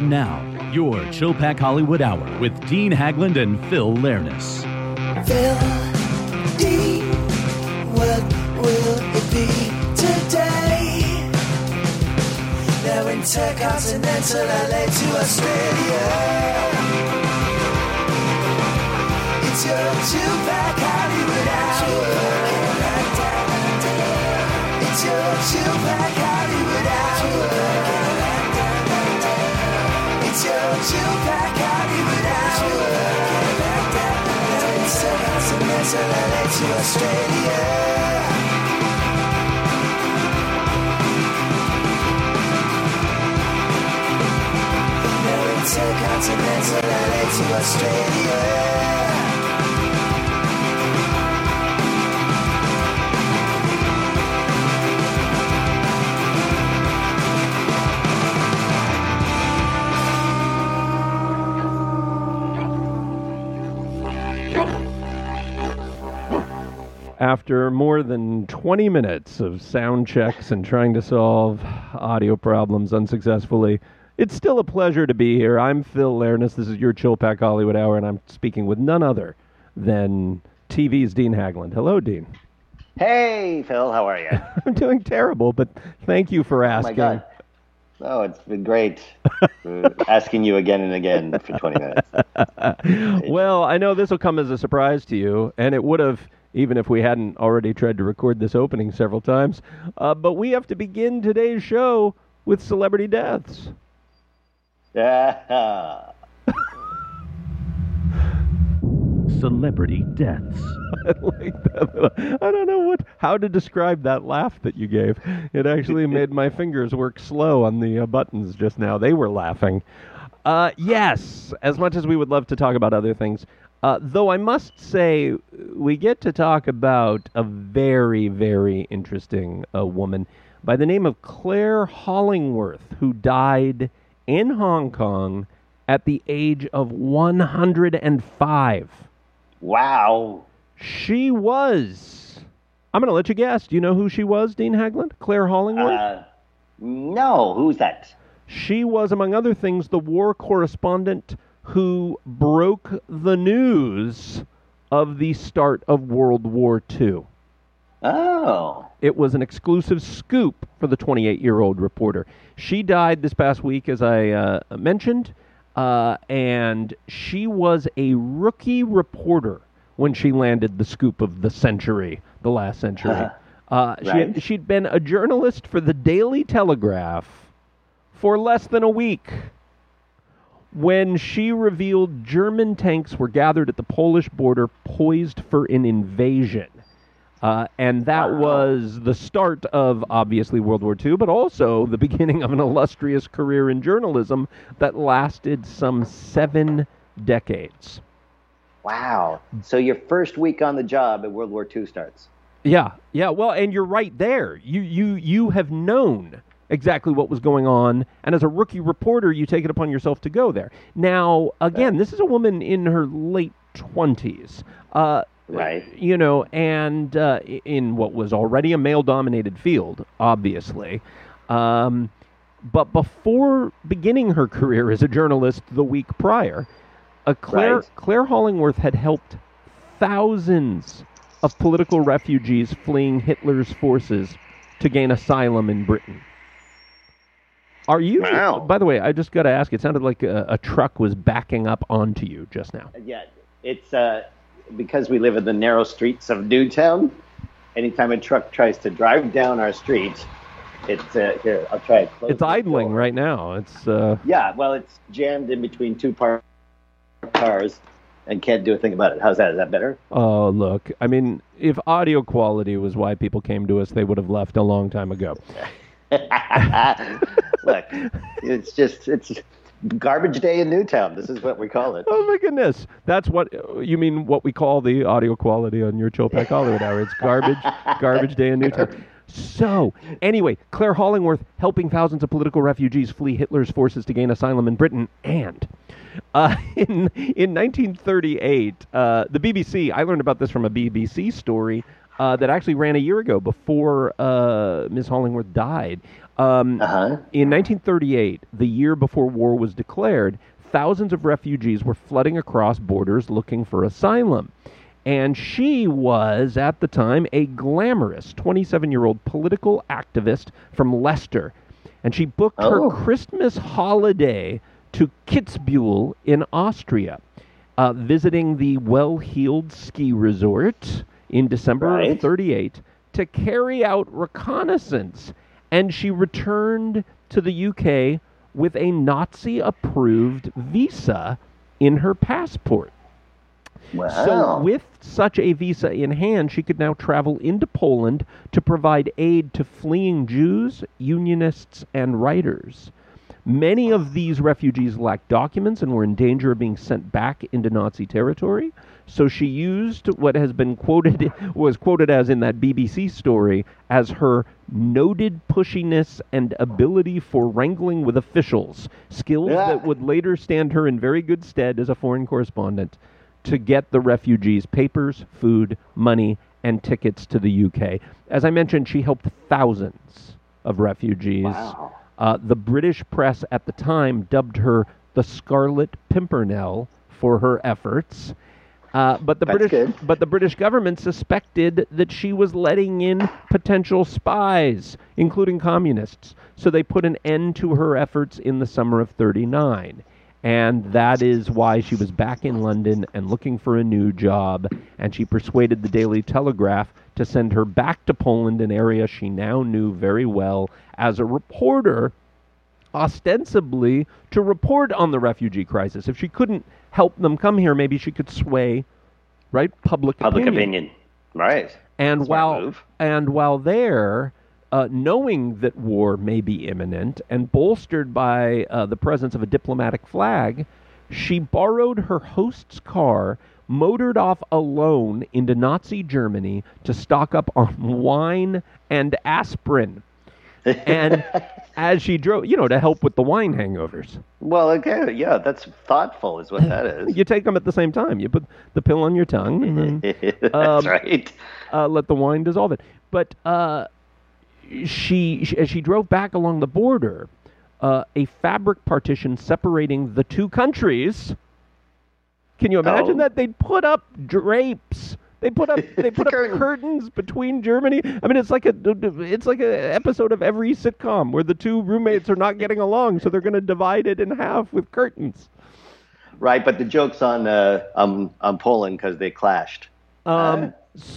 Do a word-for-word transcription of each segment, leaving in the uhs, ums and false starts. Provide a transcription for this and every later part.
And now, your Chilpack Hollywood Hour with Dean Hagland and Phil Lernis. Phil, Dean, what will it be today? They're intercontinental L A to Australia. It's your Chilpack Hollywood Hour. It's your Chilpack Hollywood Hour. It's your Chilpack Hollywood Hour. Intercontinental L A to Australia. No intercontinental L A to Australia. After more than twenty minutes of sound checks and trying to solve audio problems unsuccessfully, it's still a pleasure to be here. I'm Phil Lernis. This is your Chilpack Hollywood Hour, and I'm speaking with none other than T V's Dean Hagland. Hello, Dean. Hey, Phil. How are you? I'm doing terrible, but thank you for asking. Oh, my God. Oh, it's been great asking you again and again for twenty minutes. Well, I know this will come as a surprise to you, and it would have, even if we hadn't already tried to record this opening several times. Uh, but we have to begin today's show with celebrity deaths. Yeah. Celebrity deaths. I like that. I don't know what how to describe that laugh that you gave. It actually made my fingers work slow on the uh, buttons just now. They were laughing. Uh, yes, as much as we would love to talk about other things, uh, though I must say we get to talk about a very, very interesting uh, woman by the name of Claire Hollingworth, who died in Hong Kong at the age of one hundred five. Wow. She was. I'm going to let you guess. Do you know who she was, Dean Hagland? Claire Hollingworth? Uh, no. Who's that? She was, among other things, the war correspondent who broke the news of the start of World War Two. Oh. It was an exclusive scoop for the twenty-eight-year-old reporter. She died this past week, as I uh, mentioned, uh, and she was a rookie reporter when she landed the scoop of the century, the last century. Uh, uh, she right. had, she'd been a journalist for the Daily Telegraph for less than a week when she revealed German tanks were gathered at the Polish border poised for an invasion. Uh, and that wow. was the start of, obviously, World War Two, but also the beginning of an illustrious career in journalism that lasted some seven decades. Wow. So your first week on the job at World War Two starts. Yeah, yeah. Well, and you're right there. You you you have known exactly what was going on, and as a rookie reporter, you take it upon yourself to go there. Now, again, this is a woman in her late twenties. Uh, Right. You know, and uh, in what was already a male-dominated field, obviously. Um, but before beginning her career as a journalist the week prior, uh, Claire, Right. Claire Hollingworth had helped thousands of political refugees fleeing Hitler's forces to gain asylum in Britain. Are you, Wow. by the way, I just got to ask, it sounded like a, a truck was backing up onto you just now. Yeah. It's uh, because we live in the narrow streets of Newtown. Anytime a truck tries to drive down our street, it's uh, here. I'll try it. Close It's idling right now. It's uh, Yeah. Well, it's jammed in between two par- cars and can't do a thing about it. How's that? Is that better? Oh, look. I mean, if audio quality was why people came to us, they would have left a long time ago. Look, it's just it's garbage day in Newtown. This is what we call it. Oh, my goodness. That's what, you mean what we call the audio quality on your Chilpack Hollywood Hour. It's garbage, garbage day in Newtown. So, anyway, Claire Hollingworth helping thousands of political refugees flee Hitler's forces to gain asylum in Britain. And uh, in in nineteen thirty-eight, uh, the B B C, I learned about this from a B B C story, uh, that actually ran a year ago before uh, Miz Hollingworth died. Um, Uh-huh. In nineteen thirty-eight, the year before war was declared, thousands of refugees were flooding across borders looking for asylum. And she was, at the time, a glamorous twenty-seven-year-old political activist from Leicester. And she booked Oh. her Christmas holiday to Kitzbühel in Austria, uh, visiting the well-heeled ski resort in December Right. of thirty-eight to carry out reconnaissance. And she returned to the U K with a Nazi-approved visa in her passport. Wow. So with such a visa in hand, she could now travel into Poland to provide aid to fleeing Jews, Unionists, and writers. Many of these refugees lacked documents and were in danger of being sent back into Nazi territory. So she used what has been quoted, was quoted as in that B B C story, as her noted pushiness and ability for wrangling with officials, skills Yeah. that would later stand her in very good stead as a foreign correspondent to get the refugees papers, food, money, and tickets to the U K. As I mentioned, she helped thousands of refugees. Wow. Uh, the British press at the time dubbed her the Scarlet Pimpernel for her efforts. Uh, but the That's British, good. but the British government suspected that she was letting in potential spies, including communists. So they put an end to her efforts in the summer of thirty-nine. And that is why she was back in London and looking for a new job. And she persuaded the Daily Telegraph to send her back to Poland, an area she now knew very well, as a reporter, ostensibly to report on the refugee crisis. If she couldn't help them come here, maybe she could sway, right, public, Public opinion. opinion. Right. And Smart while move. and while there, uh, knowing that war may be imminent, and bolstered by uh, the presence of a diplomatic flag, she borrowed her host's car, motored off alone into Nazi Germany to stock up on wine and aspirin. And as she drove, you know, to help with the wine hangovers. Well, okay, yeah, that's thoughtful, is what that is. You take them at the same time. You put the pill on your tongue and then That's um, right. uh, let the wine dissolve it. But uh, she, she, as she drove back along the border, uh, a fabric partition separating the two countries. Can you imagine Oh. that? They'd put up drapes. They put up they put up Curtain. curtains between Germany. I mean, it's like a it's like an episode of every sitcom where the two roommates are not getting along, so they're going to divide it in half with curtains. Right, but the joke's on uh, um, on Poland because they clashed. Um,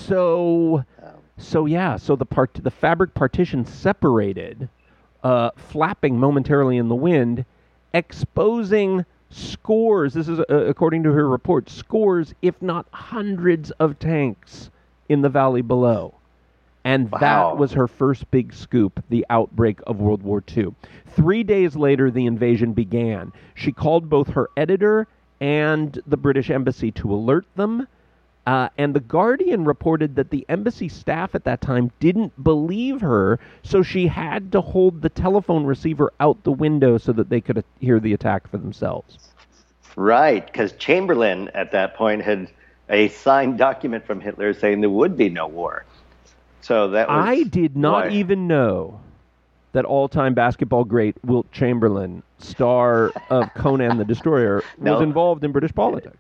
so, so yeah, so the part, the fabric partition separated, uh, flapping momentarily in the wind, exposing scores. This is uh, according to her report, scores, if not hundreds, of tanks in the valley below. And Wow. that was her first big scoop, the outbreak of World War Two. Three days later, the invasion began. She called both her editor and the British embassy to alert them. Uh, and The Guardian reported that the embassy staff at that time didn't believe her, so she had to hold the telephone receiver out the window so that they could uh, hear the attack for themselves. Right, because Chamberlain at that point had a signed document from Hitler saying there would be no war. So that was I did not why- even know that all-time basketball great Wilt Chamberlain, star of Conan the Destroyer, No. was involved in British politics.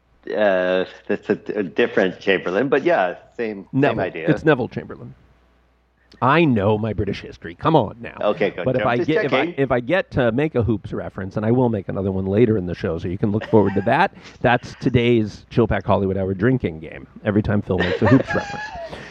Uh, that's a, a different Chamberlain, but yeah, same Neville. same idea. It's Neville Chamberlain. I know my British history. Come on now. Okay, good. But if I'm I just get if I, checking. if I get to make a hoops reference, and I will make another one later in the show, so you can look forward to that. That's today's Chillpack Hollywood Hour drinking game. Every time Phil makes a hoops reference,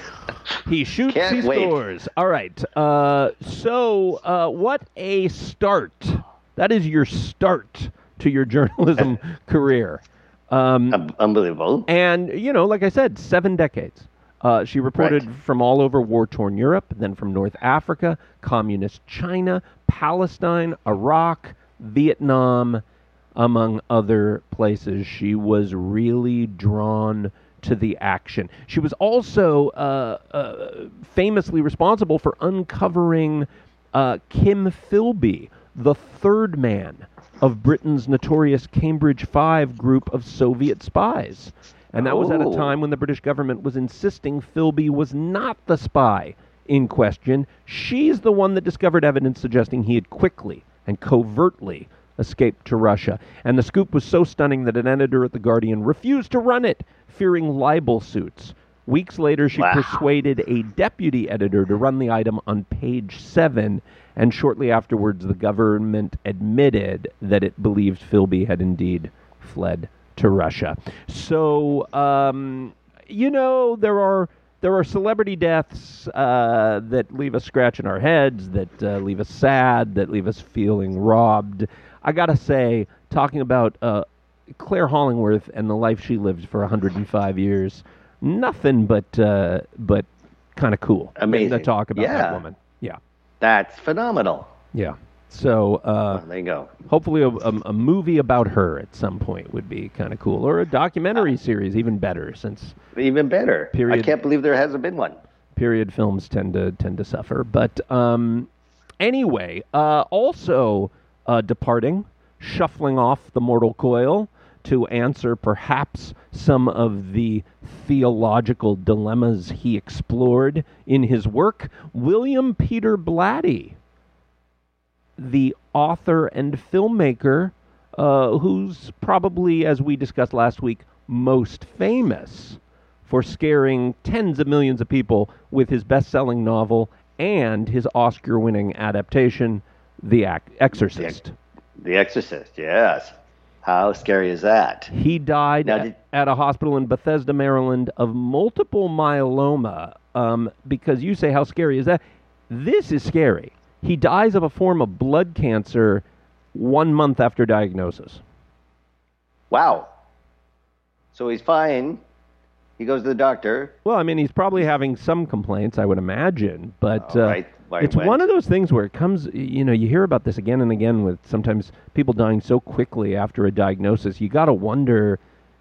he shoots, Can't he wait. scores. All right. Uh, so uh, what a start! That is your start to your journalism career. Um, Un- Unbelievable. and, you know, like I said, seven decades. Uh, she reported Right. from all over war-torn Europe, then from North Africa, communist China, Palestine, Iraq, Vietnam, among other places. She was really drawn to the action. She was also uh, uh, famously responsible for uncovering uh, Kim Philby, the third man of Britain's notorious Cambridge Five group of Soviet spies. And that was at a Oh. time when the British government was insisting Philby was not the spy in question. She's the one that discovered evidence suggesting he had quickly and covertly escaped to Russia. And the scoop was so stunning that an editor at The Guardian refused to run it, fearing libel suits. Weeks later, she Wow. persuaded a deputy editor to run the item on page seven, and shortly afterwards, the government admitted that it believed Philby had indeed fled to Russia. So, um, you know, there are there are celebrity deaths uh, that leave us scratching our heads, that uh, leave us sad, that leave us feeling robbed. I gotta say, talking about uh, Claire Hollingworth and the life she lived for one hundred five years, nothing but uh, but kind of cool. Amazing. To talk about Yeah. that woman. Yeah, That's phenomenal. yeah. So uh, Well, there you go. hopefully a, a, a movie about her at some point would be kind of cool, or a documentary series, even better, since Even better. Period. I can't believe there hasn't been one. period films tend to tend to suffer. But um, anyway, uh, also uh, departing, shuffling off the mortal coil to answer perhaps some of the theological dilemmas he explored in his work, William Peter Blatty, the author and filmmaker uh, who's probably, as we discussed last week, most famous for scaring tens of millions of people with his best-selling novel and his Oscar-winning adaptation, The Ac- Exorcist. The Exorcist, yes. How scary is that? He died Now, a- did- at a hospital in Bethesda, Maryland, of multiple myeloma. Um, because you say, how scary is that? This is scary. He dies of a form of blood cancer one month after diagnosis. Wow. So he's fine. He goes to the doctor. Well, I mean, he's probably having some complaints, I would imagine, but Oh, uh, right. Why he it's went. one of those things where it comes, you know, you hear about this again and again with sometimes people dying so quickly after a diagnosis. You got to wonder,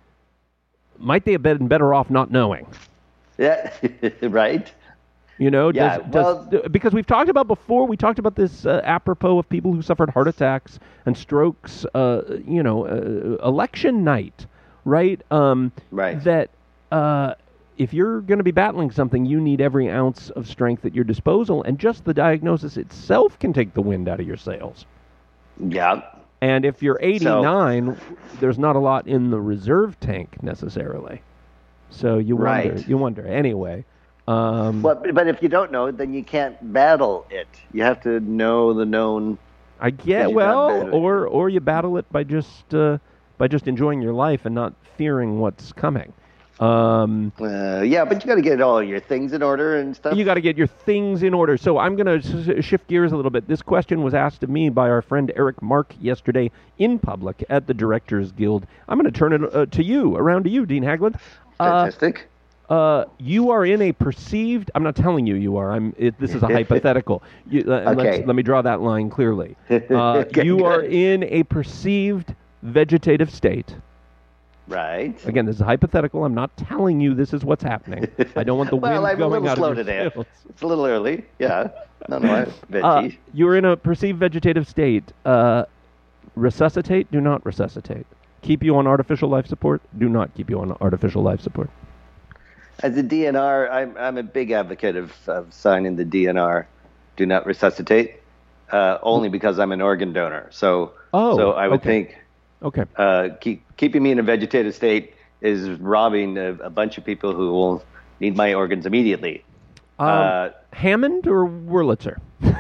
might they have been better off not knowing? Yeah, right? You know, Yeah, does, does, well- because we've talked about before, we talked about this uh, apropos of people who suffered heart attacks and strokes, uh, you know, uh, election night, right? Um, Right. That uh, if you're going to be battling something, you need every ounce of strength at your disposal, and just the diagnosis itself can take the wind out of your sails. Yeah. And if you're eighty-nine, there's not a lot in the reserve tank necessarily. So you wonder. Right. You wonder. Anyway. Um, But, but if you don't know, then you can't battle it. You have to know the known. I get you're not well, battling or or you battle it by just uh, by just enjoying your life and not fearing what's coming. Um, Uh, yeah, but you got to get all your things in order and stuff. you got to get your things in order. So I'm going to s- shift gears a little bit. This question was asked of me by our friend Eric Mark yesterday in public at the Directors Guild. I'm going to turn it uh, to you, around to you, Dean Hagland. Uh, Fantastic. Uh, you are in a perceived. I'm not telling you you are. I'm. It, this is a hypothetical. You, uh, and Okay. let's, let me draw that line clearly. Uh, Okay, you are good. in a perceived vegetative state. Right. Again, this is hypothetical. I'm not telling you this is what's happening. I don't want the Well, wind I'm a going little out slow of your today. sails. It's a little early. Yeah. No, no, I, Uh, veggies. you're in a perceived vegetative state. Uh, resuscitate. Do not resuscitate. Keep you on artificial life support. Do not keep you on artificial life support. As a D N R, I'm, I'm a big advocate of, of signing the D N R, do not resuscitate, uh, only because I'm an organ donor. So, Oh, so I would okay. think Okay. uh, keep, keeping me in a vegetative state is robbing a, a bunch of people who will need my organs immediately. Um, uh, Hammond or Wurlitzer?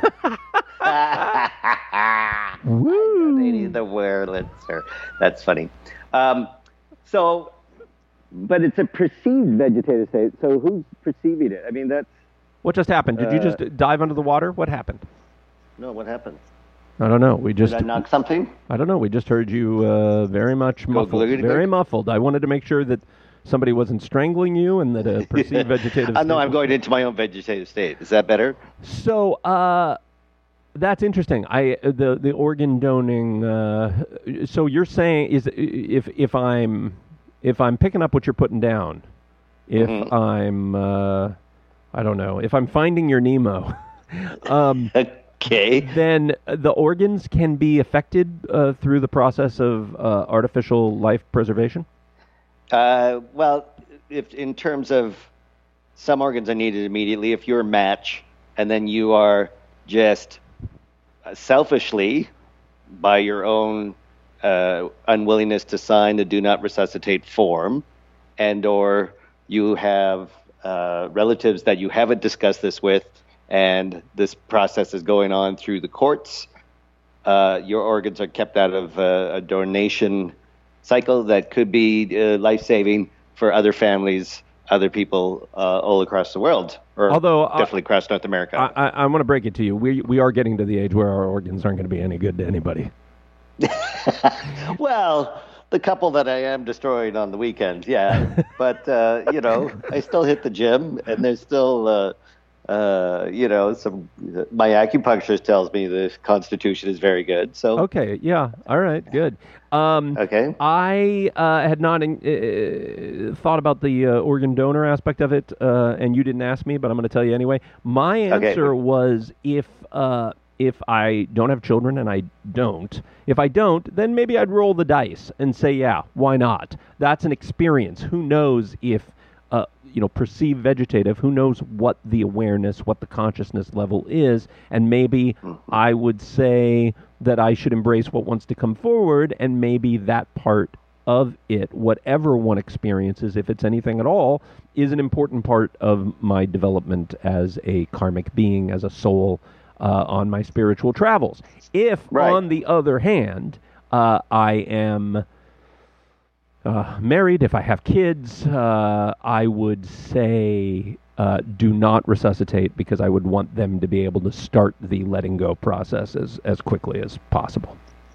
Woo! Lady the Wurlitzer. That's funny. Um, so, but it's a perceived vegetative state. So who's perceiving it? I mean, that's What just happened? Did you Uh, just dive under the water? What happened? no. What happened? I don't know. We just Did I knock something? I don't know. We just heard you uh, very much muffled. glitty Very glitty? muffled. I wanted to make sure that somebody wasn't strangling you and that a perceived vegetative I know state I'm was- going into my own vegetative state. Is that better? So uh, that's interesting. I the the organ donating. Uh, so you're saying is if if I'm if I'm picking up what you're putting down, if Mhm. I'm uh, I don't know if I'm finding your Nemo, um, Okay. then the organs can be affected uh, through the process of uh, artificial life preservation. Uh, well, if in terms of some organs are needed immediately, if you're a match and then you are just uh, selfishly, by your own uh, unwillingness to sign the do not resuscitate form, and or you have uh, relatives that you haven't discussed this with, and this process is going on through the courts, uh, your organs are kept out of uh, a donation cycle that could be uh, life-saving for other families, other people uh, all across the world, or Although, uh, definitely across North America. I, I, I want to break it to you. We we are getting to the age where our organs aren't going to be any good to anybody. Well, the couple that I am destroying on the weekends, yeah. But, uh, you know, I still hit the gym, and there's still, uh, uh, you know, some. My acupuncturist tells me the constitution is very good. So Okay, yeah, all right, good. Um, Okay. I uh, had not uh, thought about the uh, organ donor aspect of it, uh, and you didn't ask me, but I'm going to tell you anyway. My answer Okay. was if uh, if I don't have children, and I don't, if I don't, then maybe I'd roll the dice and say, yeah, why not? That's an experience. Who knows if, uh, you know, perceived vegetative, who knows what the awareness, what the consciousness level is, and maybe I would say that I should embrace what wants to come forward, and maybe that part of it, whatever one experiences, if it's anything at all, is an important part of my development as a karmic being, as a soul, uh, on my spiritual travels. If, Right. on the other hand, uh, I am uh, married, if I have kids, uh, I would say uh, do not resuscitate, because I would want them to be able to start the letting go process as, as quickly as possible.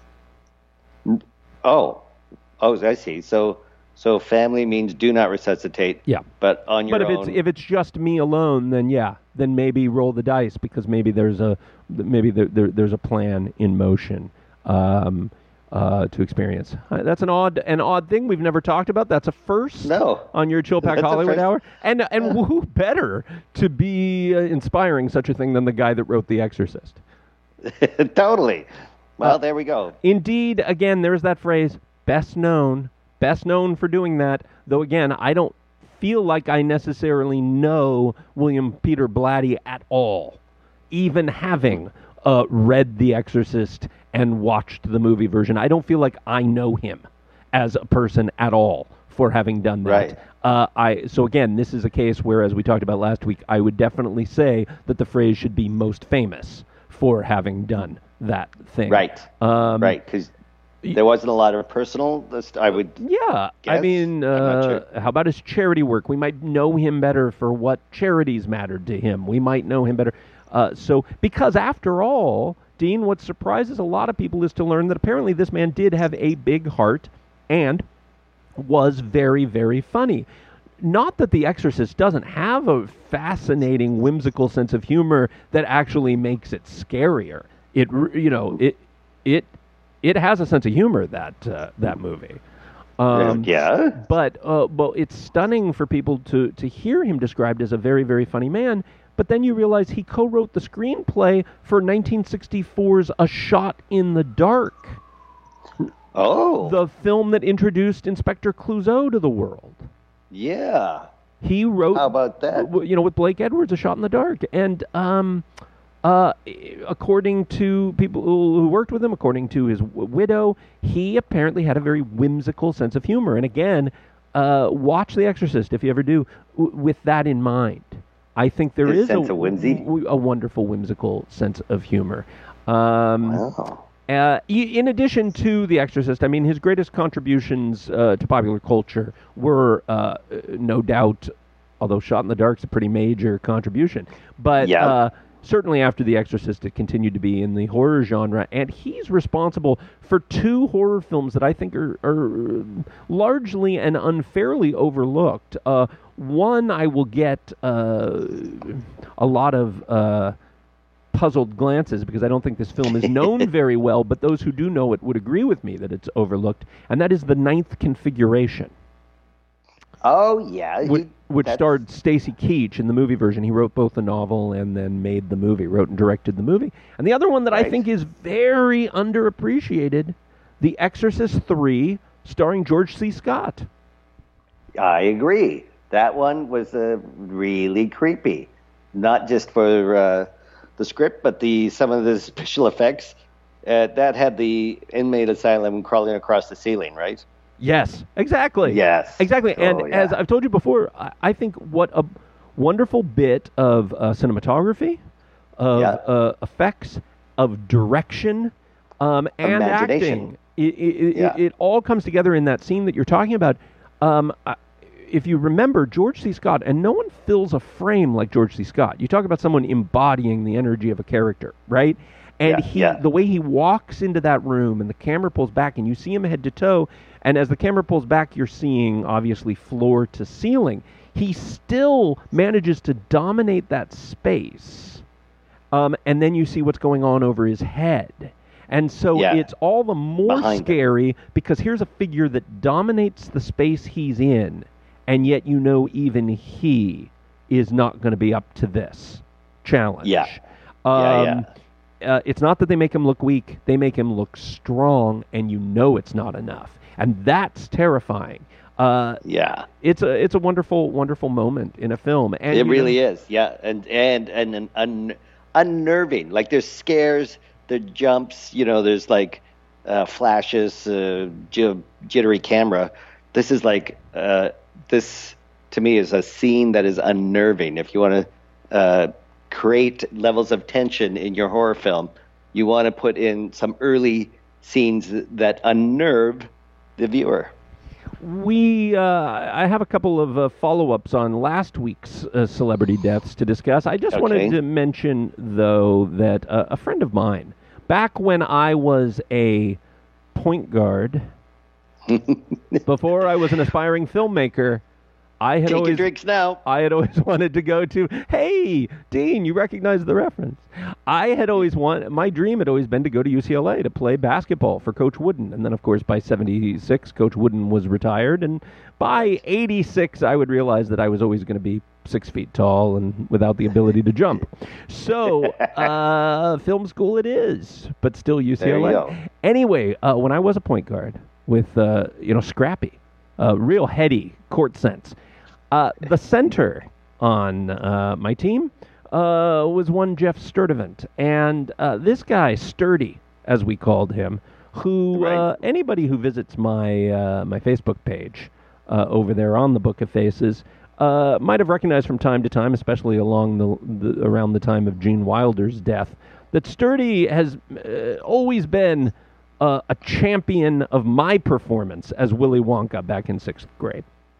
Oh, oh, I see. So, so family means do not resuscitate. Yeah. But on your But if own. it's if it's just me alone, then yeah, then maybe roll the dice, because maybe there's a maybe there, there there's a plan in motion um, uh, to experience. Uh, that's an odd an odd thing we've never talked about. That's a first No. on your Chill Pack That's a Hollywood first. Hour, and and who better to be uh, inspiring such a thing than the guy that wrote The Exorcist? Totally. Well, Uh, there we go. Indeed, again, there's that phrase, best known, best known for doing that, though again, I don't feel like I necessarily know William Peter Blatty at all, even having uh, read The Exorcist and watched the movie version. I don't feel like I know him as a person at all for having done that. Right. Uh, I so again, this is a case where, as we talked about last week, I would definitely say that the phrase should be most famous for having done that thing. Right. Um, Right. Because there wasn't a lot of personal. List, I would. Yeah, I Guess? mean, I'm not uh, sure. how about his charity work? We might know him better for what charities mattered to him. We might know him better. Uh, so, because after all, Dean, what surprises a lot of people is to learn that apparently this man did have a big heart and was very, very funny. Not that The Exorcist doesn't have a fascinating, whimsical sense of humor that actually makes it scarier. It, r- you know, it, it, it has a sense of humor, that uh, that movie. Um, yeah. But uh, well, it's stunning for people to, to hear him described as a very, very funny man. But then you realize he co-wrote the screenplay for nineteen sixty-four's A Shot in the Dark, Oh. the film that introduced Inspector Clouseau to the world. Yeah. He wrote, How about that? w- you know, with Blake Edwards, A Shot in the Dark. And um, uh, according to people who who worked with him, according to his w- widow, he apparently had a very whimsical sense of humor. And again, uh, watch The Exorcist if you ever do, w- with that in mind. I think there His is sense a, of whimsy? w- a wonderful whimsical sense of humor. Um, Wow. uh, i- in addition to The Exorcist, I mean, his greatest contributions uh, to popular culture were, uh, no doubt, although Shot in the Dark's a pretty major contribution, but Yeah. uh, certainly after The Exorcist, it continued to be in the horror genre, and he's responsible for two horror films that I think are, are largely and unfairly overlooked. Uh, one, I will get uh, a lot of Uh, puzzled glances, because I don't think this film is known very well, but those who do know it would agree with me that it's overlooked, and that is The Ninth Configuration, Oh yeah. he- which, which that's- starred Stacy Keach in the movie version. He wrote both the novel and then made the movie, wrote and directed the movie. And the other one that I Right. think is very underappreciated, The Exorcist three, starring George C. Scott. I agree. That one was uh, really creepy, not just for uh, the script, but the some of the special effects. Uh, that had the inmate asylum crawling across the ceiling, right? Yes, exactly. Yes. Exactly. And Oh, yeah. as I've told you before, I, I think what a wonderful bit of uh, cinematography, of Yeah. uh, effects, of direction, um, and Imagination. acting. It, it, Yeah. it, it all comes together in that scene that you're talking about. Um, I, if you remember, George C. Scott, and no one fills a frame like George C. Scott. You talk about someone embodying the energy of a character, right? And Yeah, he, yeah. the way he walks into that room and the camera pulls back and you see him head to toe, and as the camera pulls back, you're seeing, obviously, floor to ceiling. He still manages to dominate that space, um, and then you see what's going on over his head. And so Yeah. it's all the more Behind him. scary because here's a figure that dominates the space he's in, and yet you know even he is not going to be up to this challenge. Yeah. Um, Yeah, yeah. Uh, it's not that they make him look weak; they make him look strong, and you know it's not enough, and that's terrifying. Uh, Yeah. it's a it's a wonderful wonderful moment in a film, and It you really know, is, yeah, and and and, and un, unnerving. Like there's scares, there jumps, you know, there's like uh, flashes, uh, j- jittery camera. This is like uh, this to me is a scene that is unnerving. If you want to uh, create levels of tension in your horror film, you want to put in some early scenes that unnerve the viewer. We, uh, I have a couple of uh, follow-ups on last week's uh, celebrity deaths to discuss. I just Okay. wanted to mention, though, that uh, a friend of mine, back when I was a point guard, before I was an aspiring filmmaker, I had Take your always drinks now. I had always wanted to go to. Hey, Dean, you recognize the reference? I had always want. My dream had always been to go to U C L A to play basketball for Coach Wooden, and then of course by seventy-six, Coach Wooden was retired, and by eighty-six, I would realize that I was always going to be six feet tall and without the ability to jump. So, uh, film school it is, but still U C L A. There you go. Anyway, uh, when I was a point guard with uh, you know scrappy, uh, real heady court sense. Uh, the center on uh, my team uh, was one Jeff Sturdivant, and uh, this guy, Sturdy, as we called him, who Right. uh, anybody who visits my uh, my Facebook page uh, over there on the Book of Faces uh, might have recognized from time to time, especially along the, the around the time of Gene Wilder's death, that Sturdy has uh, always been uh, a champion of my performance as Willy Wonka back in sixth grade.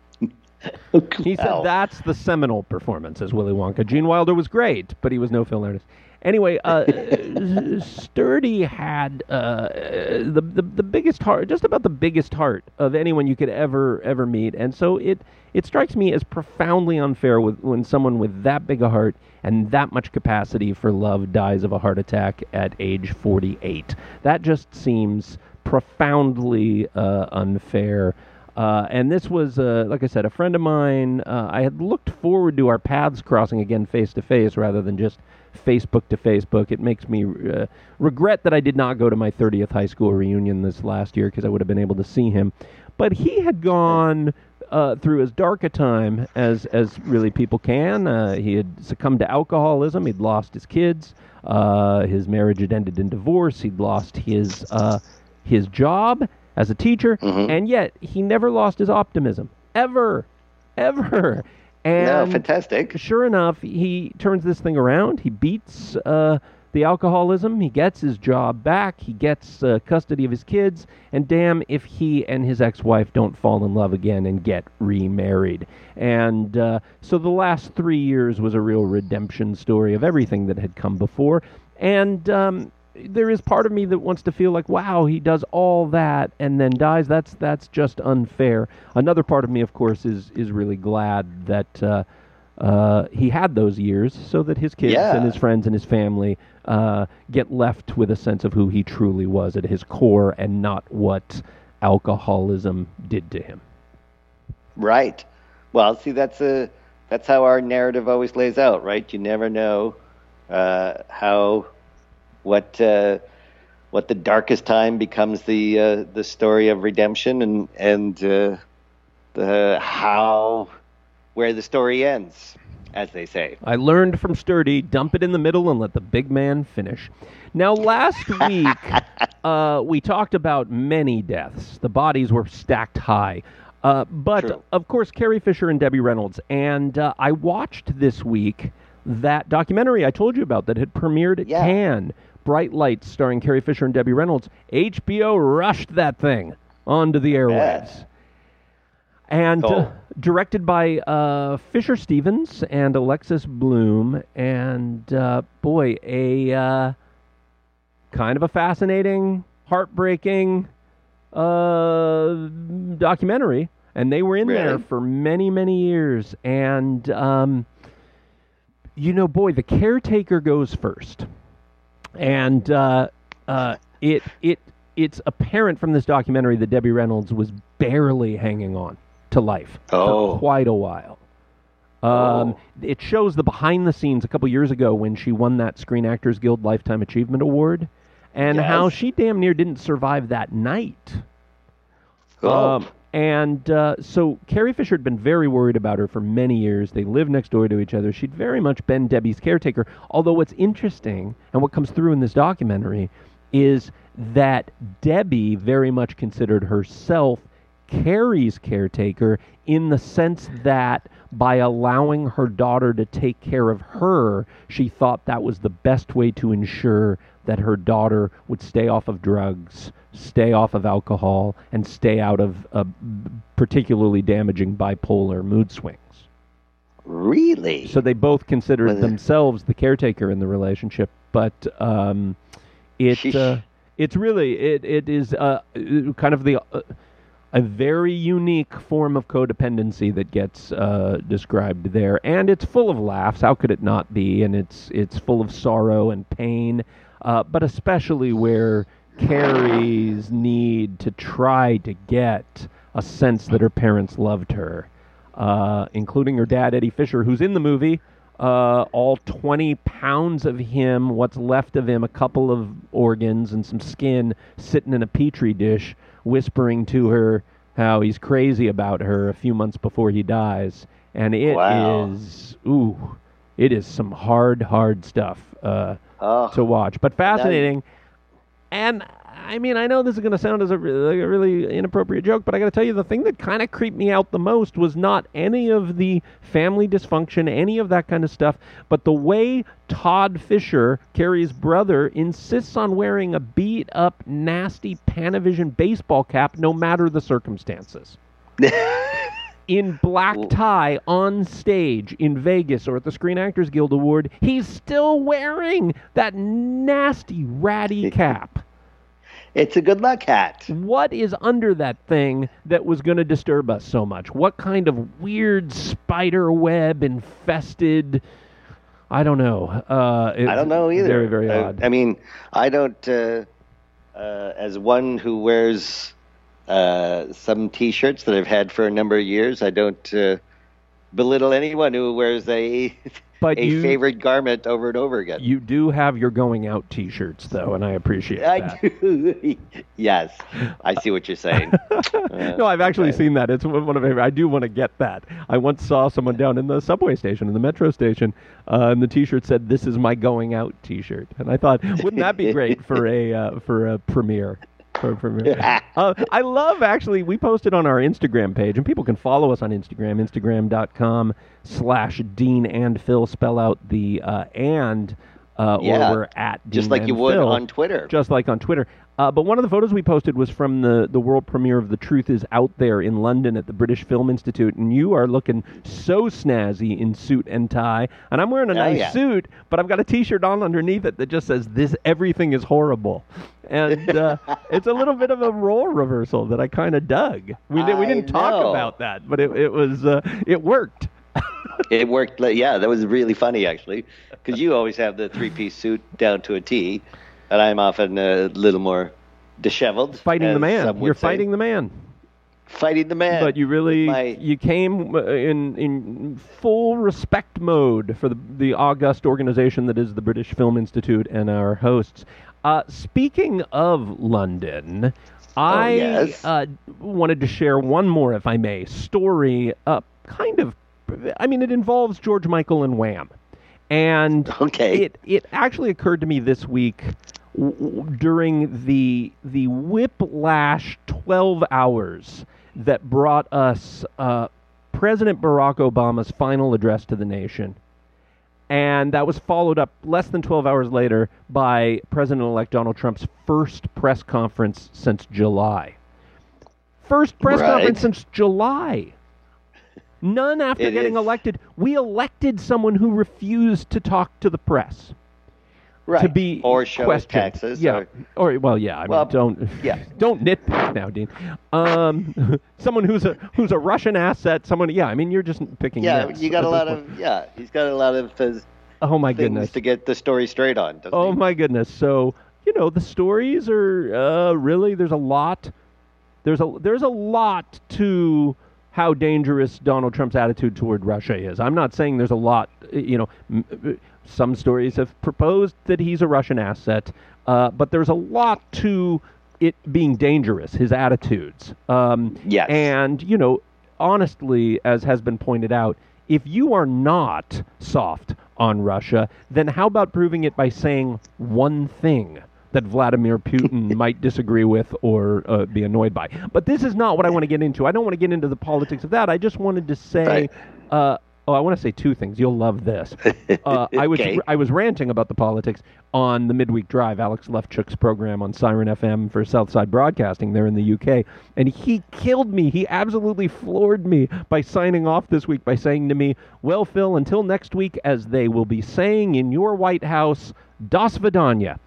He said Wow. that's the seminal performance as Willy Wonka. Gene Wilder was great, but he was no film artist. Anyway, uh, Sturdy had uh, the, the the biggest heart, just about the biggest heart of anyone you could ever ever meet, and so it it strikes me as profoundly unfair with, when someone with that big a heart and that much capacity for love dies of a heart attack at age forty-eight. That just seems profoundly uh, unfair. Uh, and this was, uh, like I said, a friend of mine. Uh, I had looked forward to our paths crossing again face to face rather than just Facebook to Facebook. It makes me uh, regret that I did not go to my thirtieth high school reunion this last year because I would have been able to see him. But he had gone uh, through as dark a time as, as really people can. Uh, he had succumbed to alcoholism. He'd lost his kids. Uh, his marriage had ended in divorce. He'd lost his uh, his job as a teacher, Mhm. and yet he never lost his optimism, ever, ever. And No, fantastic. sure enough, he turns this thing around. He beats uh, the alcoholism. He gets his job back. He gets uh, custody of his kids. And damn if he and his ex-wife don't fall in love again and get remarried. And uh, so the last three years was a real redemption story of everything that had come before. And um, there is part of me that wants to feel like, wow, he does all that and then dies. That's that's just unfair. Another part of me, of course, is is really glad that uh, uh, he had those years so that his kids Yeah. and his friends and his family uh, get left with a sense of who he truly was at his core and not what alcoholism did to him. Right. Well, see, that's a that's how our narrative always lays out, right? You never know uh, how what uh, what the darkest time becomes the uh, the story of redemption, and and uh, the how, where the story ends, as they say. I learned from Sturdy, dump it in the middle and let the big man finish. Now, last week, uh, we talked about many deaths. The bodies were stacked high. Uh, but, True. of course, Carrie Fisher and Debbie Reynolds. And uh, I watched this week that documentary I told you about that had premiered at Yeah. Cannes, Bright Lights, starring Carrie Fisher and Debbie Reynolds. H B O rushed that thing onto the airwaves. Yeah. And Cool. uh, directed by uh, Fisher Stevens and Alexis Bloom. And, uh, boy, a uh, kind of a fascinating, heartbreaking uh, documentary. And they were in Really? there for many, many years. And, um, you know, boy, the caretaker goes first. And uh, uh, it it it's apparent from this documentary that Debbie Reynolds was barely hanging on to life Oh. for quite a while. Um, Oh. It shows the behind the scenes a couple years ago when she won that Screen Actors Guild Lifetime Achievement Award, and Yes. how she damn near didn't survive that night. Oh. Um, and uh, so Carrie Fisher had been very worried about her for many years. They lived next door to each other. She'd very much been Debbie's caretaker. Although what's interesting, and what comes through in this documentary, is that Debbie very much considered herself Carrie's caretaker in the sense that by allowing her daughter to take care of her, she thought that was the best way to ensure that her daughter would stay off of drugs, stay off of alcohol, and stay out of uh, particularly damaging bipolar mood swings. Really? So they both considered Was it- themselves the caretaker in the relationship, but um, it Sheesh. uh, it's really it it is uh, kind of the uh, a very unique form of codependency that gets uh, described there, and it's full of laughs. How could it not be? And it's it's full of sorrow and pain, uh, but especially where Carrie's need to try to get a sense that her parents loved her, uh, including her dad, Eddie Fisher, who's in the movie. Uh, all twenty pounds of him, what's left of him, a couple of organs and some skin sitting in a petri dish, whispering to her how he's crazy about her a few months before he dies. And it Wow. is, ooh, it is some hard, hard stuff uh, Oh. to watch. But fascinating. And, I mean, I know this is going to sound as a, re- like a really inappropriate joke, but I got to tell you, the thing that kind of creeped me out the most was not any of the family dysfunction, any of that kind of stuff, but the way Todd Fisher, Carrie's brother, insists on wearing a beat-up, nasty Panavision baseball cap no matter the circumstances. In black tie on stage in Vegas or at the Screen Actors Guild Award, he's still wearing that nasty, ratty cap. It's a good luck hat. What is under that thing that was going to disturb us so much? What kind of weird spider web infested? I don't know. Uh, I don't know either. Very, very I, odd. I mean, I don't, uh, uh, as one who wears uh, some T-shirts that I've had for a number of years, I don't uh, belittle anyone who wears a But a you- favorite garment over and over again. You do have your going out T-shirts, though, and I appreciate I that. do. Yes, I see what you're saying. Uh, No, I've actually okay. seen that. It's one of my. I do want to get that. I once saw someone down in the subway station, in the metro station, uh, and the T-shirt said, "This is my going out T-shirt." And I thought, wouldn't that be great for a uh, for a premiere? For a premiere. uh, I love actually. We posted on our Instagram page, and people can follow us on Instagram, Instagram dot com slash Dean and Phil. Spell out the uh, and. Uh, Yeah, or we're at just Dean like and you would Phil, on Twitter. just like on Twitter. Uh, but one of the photos we posted was from the, the world premiere of The Truth Is Out There in London at the British Film Institute, and you are looking so snazzy in suit and tie, and I'm wearing a Oh, nice yeah. suit, but I've got a T-shirt on underneath it that just says, "This everything is horrible," and uh, it's a little bit of a role reversal that I kind of dug. We did, we I didn't talk know. about that, but it it was uh, it worked. It worked. li- Yeah, that was really funny actually, because you always have the three-piece suit down to a T, and I'm often a little more disheveled. Fighting the as man, some would you're say. fighting the man. fighting the man. But you really My- you came uh, in in full respect mode for the the august organization that is the British Film Institute and our hosts. Uh, speaking of London, I yes. uh, wanted to share one more, if I may, story, uh, kind of, I mean, it involves George Michael and Wham. And Okay. it, it actually occurred to me this week w- w- during the, the whiplash twelve hours that brought us uh, President Barack Obama's final address to the nation. And that was followed up less than twelve hours later by President-elect Donald Trump's first press conference since July. First press Right. conference since July. None after It getting is. elected. We elected someone who refused to talk to the press. Right. To be or show his questioned. taxes. Yeah. Or, Or, well, yeah. I Well, mean, don't yeah. don't nitpick now, Dean. Um, someone who's a who's a Russian asset. Someone. Yeah. I mean, you're just picking. yeah, nits you got at a this lot point. of, yeah, he's got a lot of uh, Oh my things goodness. to get the story straight on, doesn't Oh he? my goodness. So, you know, the stories are uh, really there's a lot there's a there's a lot to how dangerous Donald Trump's attitude toward Russia is. I'm not saying there's a lot, you know, m- some stories have proposed that he's a Russian asset, uh, but there's a lot to it being dangerous, his attitudes. Um, Yes. And, you know, honestly, as has been pointed out, if you are not soft on Russia, then how about proving it by saying one thing that Vladimir Putin might disagree with or uh, be annoyed by? But this is not what I want to get into. I don't want to get into the politics of that. I just wanted to say, Right. uh, oh, I want to say two things. You'll love this. Uh, I was Okay. I was ranting about the politics on the Midweek Drive, Alex Lefchuk's program on Siren F M for Southside Broadcasting there in the U K, and he killed me. He absolutely floored me by signing off this week by saying to me, "Well, Phil, until next week, as they will be saying in your White House, das vidanya."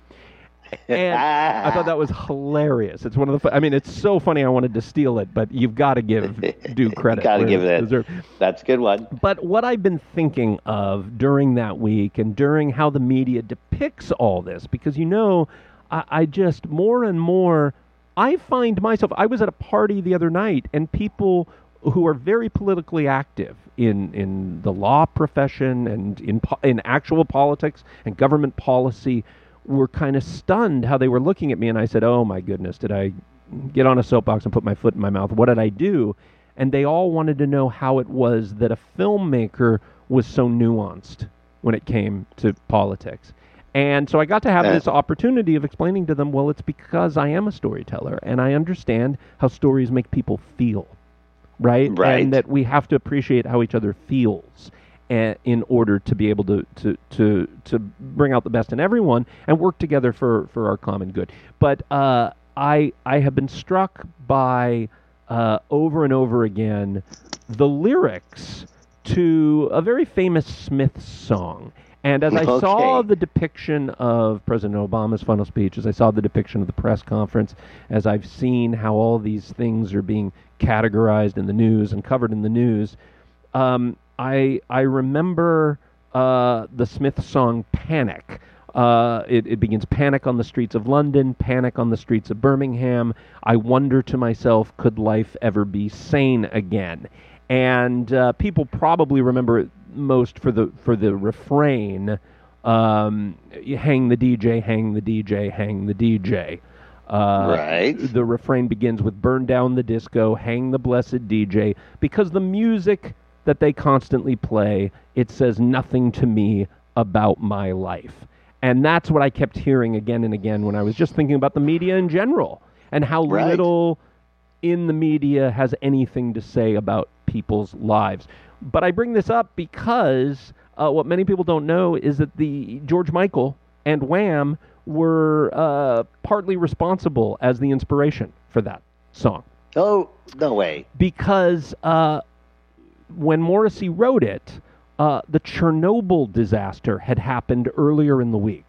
And I thought that was hilarious. It's one of the. Fu- I mean, it's so funny. I wanted to steal it, but you've got to give due credit. Got to where give it's it. deserved. That's a good one. But what I've been thinking of during that week and during how the media depicts all this, because, you know, I, I just more and more, I find myself, I was at a party the other night and people who are very politically active in, in the law profession and in, po- in actual politics and government policy were kind of stunned how they were looking at me. And I said, oh my goodness, did I get on a soapbox and put my foot in my mouth? What did I do? And they all wanted to know how it was that a filmmaker was so nuanced when it came to politics. And so I got to have Uh. this opportunity of explaining to them, well, it's because I am a storyteller and I understand how stories make people feel, right? Right. And that we have to appreciate how each other feels uh, in order to be able to, to, to, to bring out the best in everyone and work together for, for our common good. But uh, I, I have been struck by... Uh, over and over again, the lyrics to a very famous Smiths song. And as I Okay. saw the depiction of President Obama's final speech, as I saw the depiction of the press conference, as I've seen how all these things are being categorized in the news and covered in the news, um, I I remember uh, the Smiths song Panic. Uh, it, it begins, panic on the streets of London, panic on the streets of Birmingham. I wonder to myself, could life ever be sane again? And uh, people probably remember it most for the for the refrain, um, hang the D J, hang the D J, hang the D J. Uh, Right. The refrain begins with burn down the disco, hang the blessed D J, because the music that they constantly play, it says nothing to me about my life. And that's what I kept hearing again and again when I was just thinking about the media in general and how Right. little in the media has anything to say about people's lives. But I bring this up because uh, what many people don't know is that the George Michael and Wham were uh, partly responsible as the inspiration for that song. Oh, no way. Because uh, when Morrissey wrote it, uh, the Chernobyl disaster had happened earlier in the week.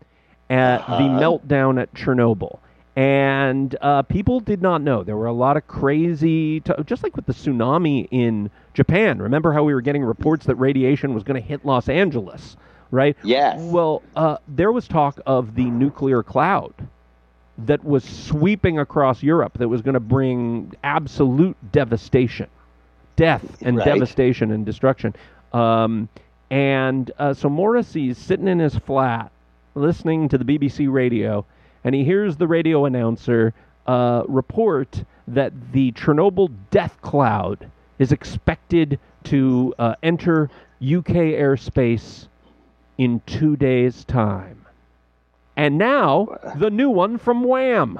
At Uh-huh. the meltdown at Chernobyl. And uh, people did not know. There were a lot of crazy, t- just like with the tsunami in Japan. Remember how we were getting reports that radiation was going to hit Los Angeles, right? Yes. Well, uh, there was talk of the nuclear cloud that was sweeping across Europe that was going to bring absolute devastation, death and Right. devastation and destruction. Um, and uh, so Morrissey's sitting in his flat listening to the B B C radio, and he hears the radio announcer uh, report that the Chernobyl death cloud is expected to uh, enter U K airspace in two days' time. And now, the new one from Wham!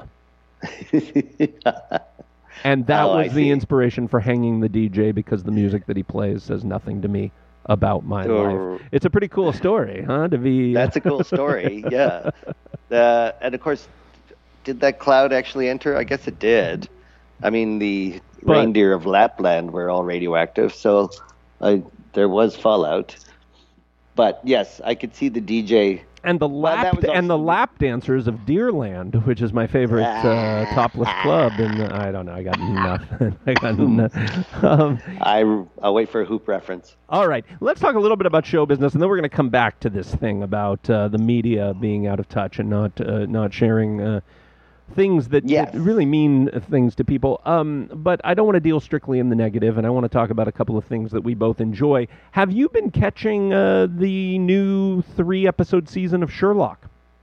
And that Oh, was I the see. inspiration for hanging the D J, because the music that he plays says nothing to me about my Oh. life. It's a pretty cool story, huh? To be That's a cool story, yeah. Uh, and of course, did that cloud actually enter? I guess it did. I mean, the But- reindeer of Lapland were all radioactive, so I, there was fallout. But yes, I could see the D J. and the Well, lap that was and the also- lap dancers of Deerland, which is my favorite uh, topless club. And I don't know, I got nothing. I got nothing. Um, I, I'll wait for a Hoop reference. All right, let's talk a little bit about show business, and then we're going to come back to this thing about uh, the media being out of touch and not uh, not sharing uh, things that, Yes. that really mean things to people. Um, but I don't want to deal strictly in the negative, and I want to talk about a couple of things that we both enjoy. Have you been catching uh, the new three-episode season of Sherlock?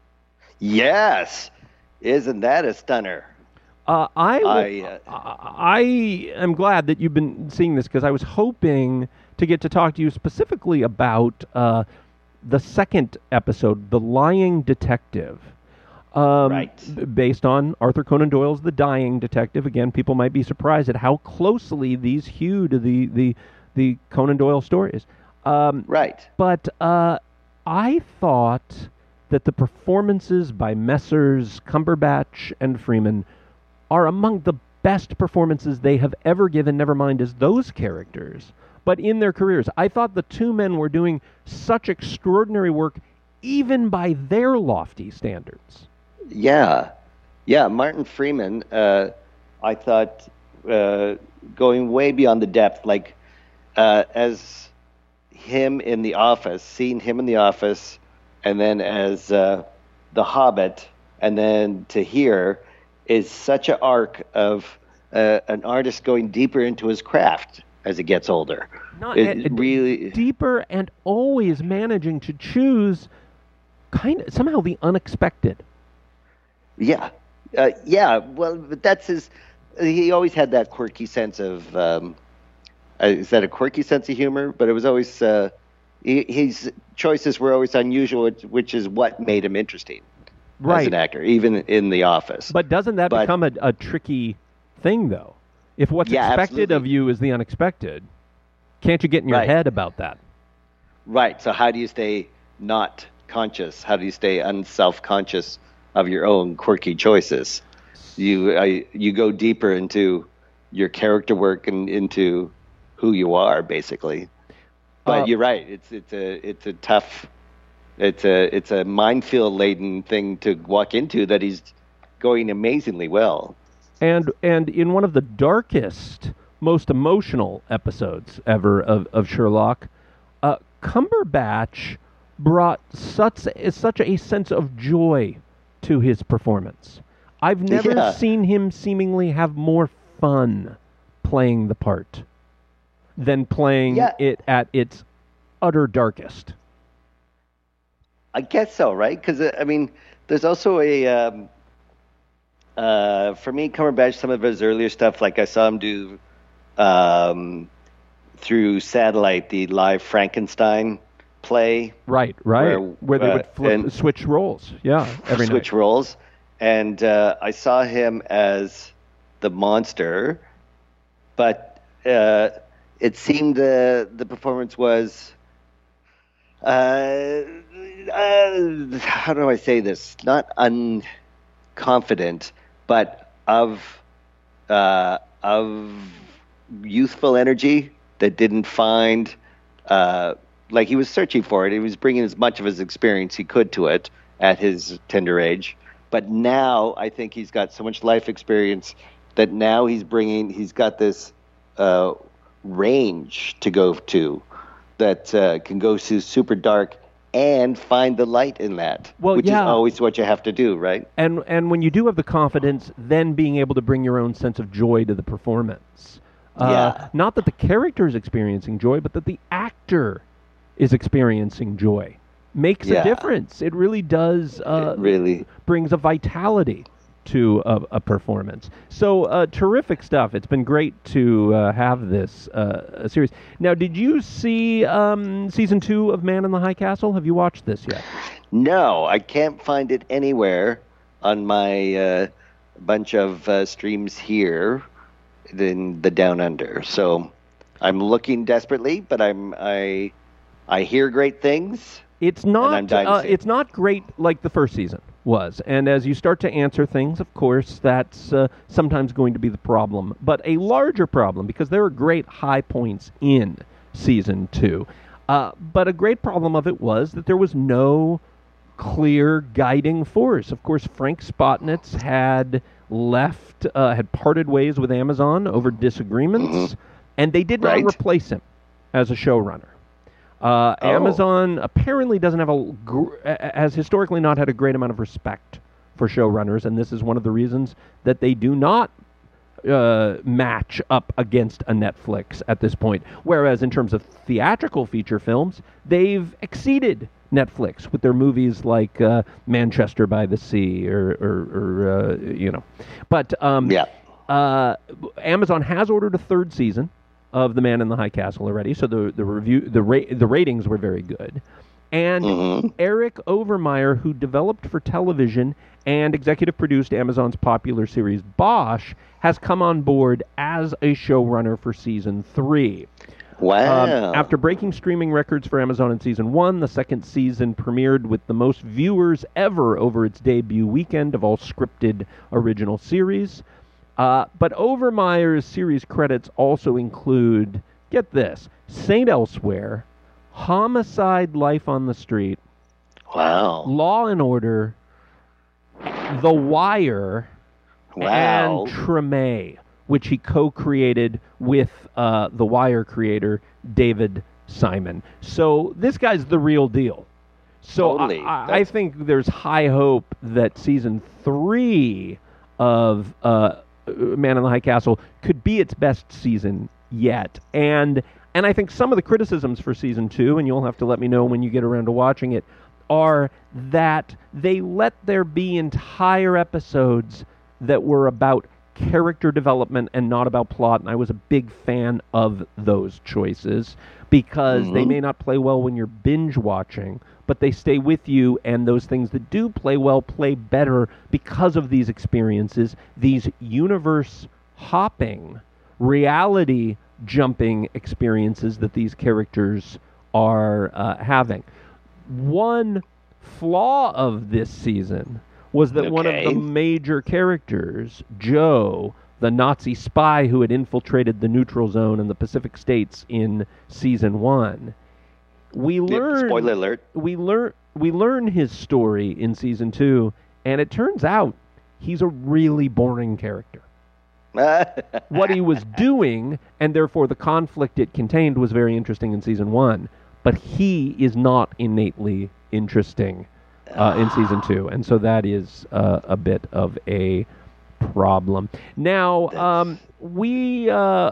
Yes! Isn't that a stunner? Uh, I, I, uh, I am glad that you've been seeing this, because I was hoping to get to talk to you specifically about uh, the second episode, The Lying Detective. Um, Right. b- Based on Arthur Conan Doyle's The Dying Detective. Again, people might be surprised at how closely these hew to the, the, the Conan Doyle stories. Um, Right. but uh, I thought that the performances by Messrs. Cumberbatch and Freeman are among the best performances they have ever given, never mind as those characters, but in their careers. I thought the two men were doing such extraordinary work, even by their lofty standards. Yeah, yeah. Martin Freeman, uh, I thought, uh, going way beyond the depth, like uh, as him in The Office, seeing him in The Office, and then as uh, The Hobbit, and then to here, is such an arc of uh, an artist going deeper into his craft as he gets older. Not It and- really, deeper, and always managing to choose kind of somehow the unexpected. yeah, uh, yeah. Well, but that's his. He always had that quirky sense of. Um, uh, is that a quirky sense of humor? But it was always. Uh, he, his choices were always unusual, which, which is what made him interesting as Right. an actor, even in The Office. But doesn't that But- become a, a tricky thing, though? If what's Yeah, expected absolutely. of you is the unexpected, can't you get in your Right. head about that? Right. So how do you stay not conscious? How do you stay unself-conscious of your own quirky choices? You I, you go deeper into your character work and into who you are, basically. But Uh, you're right. It's it's a it's a tough, it's a it's a minefield laden thing to walk into that he's going amazingly well. And and in one of the darkest, most emotional episodes ever of, of Sherlock, uh, Cumberbatch brought such such a sense of joy to his performance. I've never Yeah. seen him seemingly have more fun playing the part than playing Yeah. it at its utter darkest. I guess so, right? Because I mean, there's also a um, uh, for me, Cumberbatch. Some of his earlier stuff, like I saw him do um, through satellite, the live Frankenstein play, Right, right. Where, Where, they uh, would flip, and- switch roles. Yeah, every switch night. roles, and uh, I saw him as the monster, but uh, it seemed the the performance was. Uh, uh, how do I say this? Not unconfident, but of uh, of youthful energy that didn't find uh, like he was searching for it. He was bringing as much of his experience he could to it at his tender age. But now I think he's got so much life experience that now he's bringing. He's got this uh, range to go to that uh, can go to super dark and find the light in that, Well, which yeah. is always what you have to do, right? And and when you do have the confidence, then being able to bring your own sense of joy to the performance. Uh, Yeah. Not that the character is experiencing joy, but that the actor is experiencing joy. Makes a Yeah. difference. It really does. Uh, It really. brings a vitality to a, a performance. So uh, terrific stuff. It's been great to uh, have this uh, series. Now, did you see um, season two of Man in the High Castle? Have you watched this yet? No, I can't find it anywhere on my uh, bunch of uh, streams here in the Down Under. So I'm looking desperately, but I'm I I hear great things. It's not. Uh, it. it's not great like the first season was, and as you start to answer things, of course, that's uh, sometimes going to be the problem. But a larger problem, because there are great high points in season two, uh, but a great problem of it was that there was no clear guiding force. Of course, Frank Spotnitz had left, uh, had parted ways with Amazon over disagreements, mm-hmm. and they did not right. replace him as a showrunner. Uh, oh. Amazon apparently doesn't have a, gr- has historically not had a great amount of respect for showrunners, and this is one of the reasons that they do not uh, match up against a Netflix at this point. Whereas in terms of theatrical feature films, they've exceeded Netflix with their movies like uh, Manchester by the Sea, or, or, or uh, you know. But um, yeah. uh, Amazon has ordered a third season of The Man in the High Castle already, so the the review the ra- the ratings were very good. And mm-hmm. Eric Overmyer, who developed for television and executive produced Amazon's popular series Bosch, has come on board as a showrunner for season three. Wow. Um, after breaking streaming records for Amazon in season one, the second season premiered with the most viewers ever over its debut weekend of all scripted original series. Uh, but Overmyer's series credits also include, get this, Saint Elsewhere, Homicide: Life on the Street, wow, Law and Order, The Wire, wow. and Treme, which he co-created with uh, The Wire creator David Simon. So this guy's the real deal. So totally. I, I think there's high hope that season three of uh, Man in the High Castle could be its best season yet. And and I think some of the criticisms for season two, and you'll have to let me know when you get around to watching it, are that they let there be entire episodes that were about character development and not about plot, and I was a big fan of those choices because mm-hmm. they may not play well when you're binge watching, but they stay with you, and those things that do play well play better because of these experiences, these universe-hopping, reality-jumping experiences that these characters are uh, having. One flaw of this season was that okay. one of the major characters, Joe, the Nazi spy who had infiltrated the neutral zone in the Pacific States in season one, we learn spoiler alert. We learn we learn his story in season two, and it turns out he's a really boring character. What he was doing, and therefore the conflict it contained, was very interesting in season one, but he is not innately interesting uh, in season two, and so that is uh, a bit of a problem. Now, um, we uh,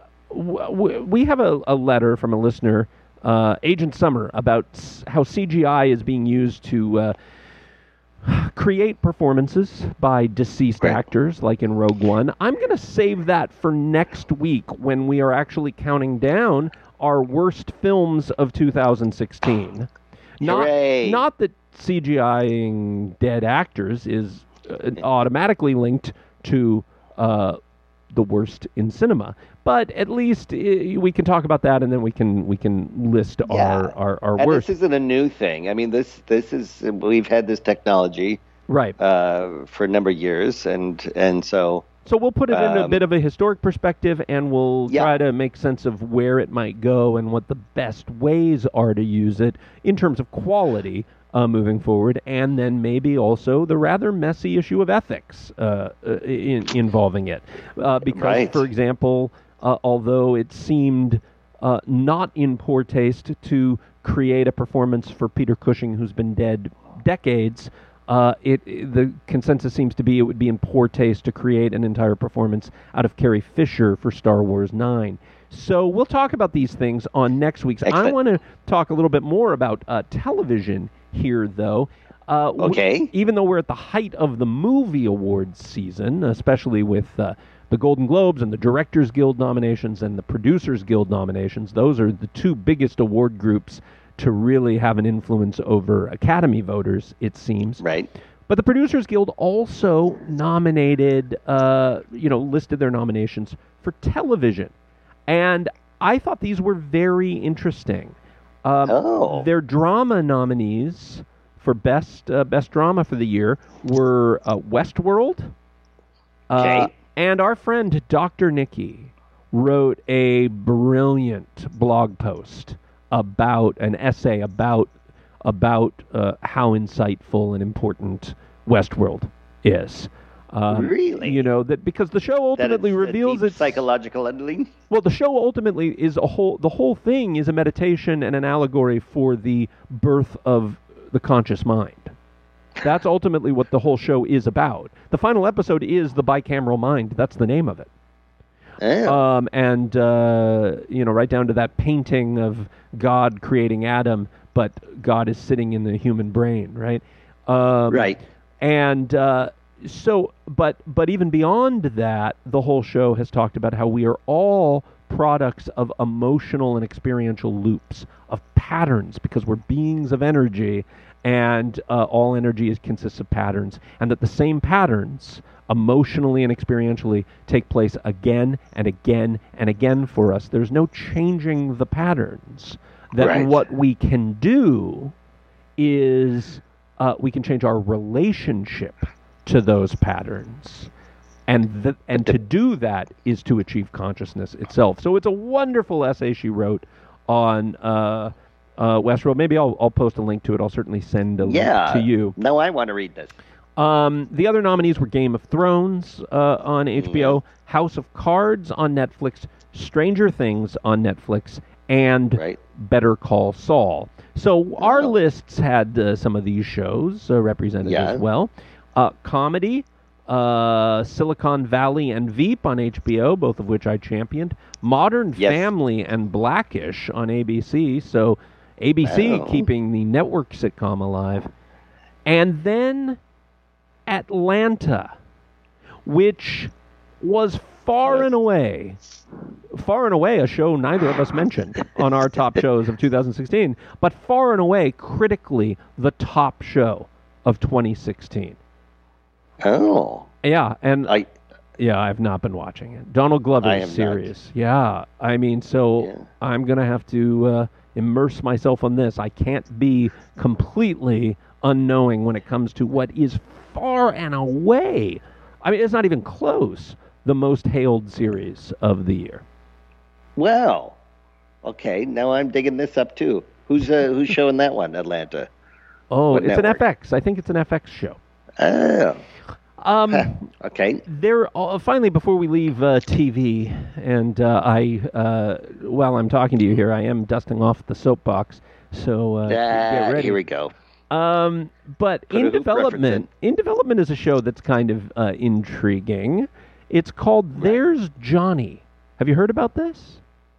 w- we have a, a letter from a listener, uh, Agent Summer, about s- how C G I is being used to uh, create performances by deceased right. actors, like in Rogue One. I'm going to save that for next week when we are actually counting down our worst films of two thousand sixteen. Not, Hooray. not that CGIing dead actors is uh, automatically linked to uh, the worst in cinema, but at least uh, we can talk about that, and then we can we can list yeah. our our, our and worst. This isn't a new thing. I mean, this this is we've had this technology right uh, for a number of years, and and so. So we'll put it in a Um, bit of a historic perspective, and we'll yeah. try to make sense of where it might go and what the best ways are to use it in terms of quality uh, moving forward, and then maybe also the rather messy issue of ethics uh, uh, in, involving it. Uh, because, Right. for example, uh, although it seemed uh, not in poor taste to create a performance for Peter Cushing, who's been dead decades, Uh, it, it the consensus seems to be it would be in poor taste to create an entire performance out of Carrie Fisher for Star Wars nine. So we'll talk about these things on next week's. Excellent. I want to talk a little bit more about uh, television here, though. Uh, w- Okay. even though we're at the height of the movie awards season, especially with uh, the Golden Globes and the Directors Guild nominations and the Producers Guild nominations, those are the two biggest award groups to really have an influence over Academy voters, it seems. Right. But the Producers Guild also nominated, uh, you know, listed their nominations for television. And I thought these were very interesting. Um, Oh. Their drama nominees for best uh, best drama for the year were uh, Westworld. Uh, Okay. and our friend Doctor Nikki wrote a brilliant blog post about an essay about about uh, how insightful and important Westworld is. Um, Really? You know, that because the show That ultimately it's a reveals deep its psychological underling. well, the show ultimately is a whole. The whole thing is a meditation and an allegory for the birth of the conscious mind. That's ultimately what the whole show is about. The final episode is the bicameral mind. That's the name of it. Oh. Um, and uh, you know, right down to that painting of God creating Adam, but God is sitting in the human brain, right? Um, Right. And uh, so, but but even beyond that, the whole show has talked about how we are all products of emotional and experiential loops, of patterns, because we're beings of energy, and uh, all energy is, consists of patterns, and that the same patterns, emotionally and experientially, take place again and again and again for us. There's no changing the patterns. That Right. what we can do is uh, we can change our relationship to those patterns. And th- and to do that is to achieve consciousness itself. So it's a wonderful essay she wrote on uh, uh, Westworld. Maybe I'll, I'll post a link to it. I'll certainly send a Yeah. link to you. No, I want to read this. Um, the other nominees were Game of Thrones uh, on H B O, House of Cards on Netflix, Stranger Things on Netflix, and Right. Better Call Saul. So our Oh. lists had uh, some of these shows uh, represented Yeah. as well. Uh, comedy, uh, Silicon Valley and Veep on H B O, both of which I championed. Modern Yes. Family and Blackish on A B C. So A B C Oh. keeping the network sitcom alive. And then Atlanta, which was far Yes. and away, far and away a show neither of us mentioned on our top shows of two thousand sixteen, but far and away critically the top show of twenty sixteen. Oh. Yeah, and I. yeah, I've not been watching it. Donald I Glover's am not. series. Yeah, I mean, so Yeah. I'm going to have to uh, immerse myself on this. I can't be completely unknowing when it comes to what is far and away, I mean, it's not even close, the most hailed series of the year. Well. Okay. Now I'm digging this up too. Who's uh, who's showing that one? Atlanta. Oh, What it's network? an F X. I think it's an F X show. Oh. Um, Okay. There, uh, finally, before we leave uh, T V, and uh, I, uh, while I'm talking to you here, I am dusting off the soapbox. So uh, Ah, get ready. here we go. Um, but Put a in hoop development, reference in development is a show that's kind of uh, intriguing. It's called There's Johnny. Have you heard about this?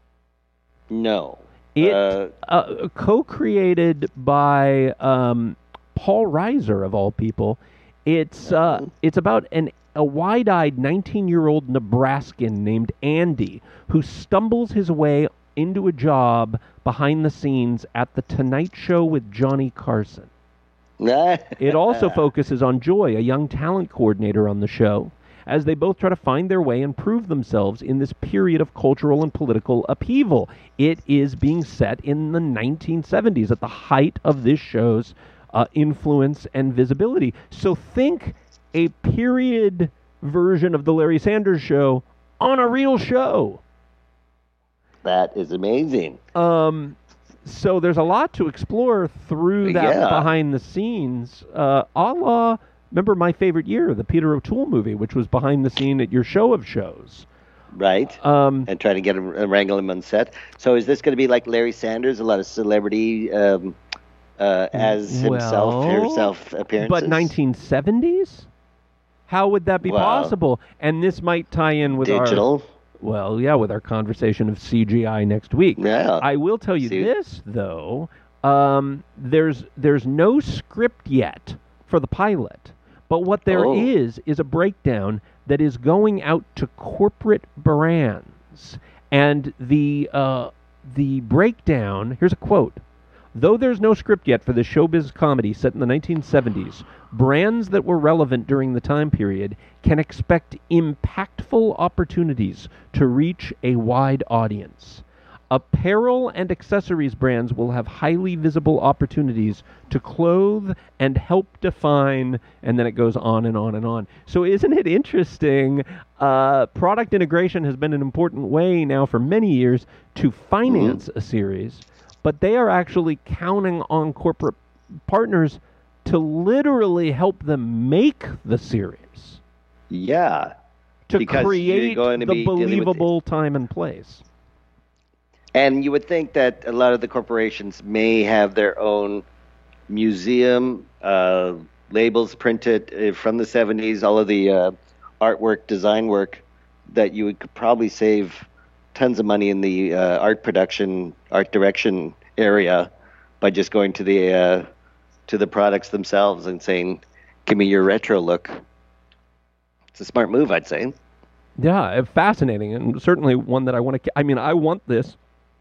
No. It Uh, uh, co-created by um, Paul Reiser of all people. It's uh, Mhm. it's about an a wide-eyed nineteen-year-old Nebraskan named Andy who stumbles his way into a job behind the scenes at the Tonight Show with Johnny Carson. It also focuses on Joy, a young talent coordinator on the show, as they both try to find their way and prove themselves in this period of cultural and political upheaval. It is being set in the nineteen seventies, at the height of this show's uh, influence and visibility. So think a period version of the Larry Sanders Show on a real show. That is amazing. Um, so there's a lot to explore through that Yeah. behind the scenes, uh, a la, remember My Favorite Year, the Peter O'Toole movie, which was behind the scene at your show of shows. Right. Um, And trying to get him, uh, wrangle him on set. So is this going to be like Larry Sanders, a lot of celebrity um, uh, as himself, Well, herself appearances? but nineteen seventies? How would that be Wow. possible? And this might tie in with our... Digital. Well, yeah, with our conversation of C G I next week. Yeah. I will tell you See- this, though. Um, there's there's no script yet for the pilot, but what there Oh. is is a breakdown that is going out to corporate brands, and the uh, the breakdown. Here's a quote. Though there's no script yet for the showbiz comedy set in the nineteen seventies, brands that were relevant during the time period can expect impactful opportunities to reach a wide audience. Apparel and accessories brands will have highly visible opportunities to clothe and help define, and then it goes on and on and on. So isn't it interesting? Uh, product integration has been an important way now for many years to finance mm-hmm. a series, but they are actually counting on corporate partners to literally help them make the series. Yeah. To because create you're going to the be dealing with believable time and place. And you would think that a lot of the corporations may have their own museum, uh, labels printed uh, from the seventies, all of the uh, artwork, design work, that you would could probably save tons of money in the uh, art production, art direction area by just going to the uh, to the products themselves and saying, "Give me your retro look." It's a smart move, I'd say. Yeah, fascinating, and certainly one that I want to. I mean, I want this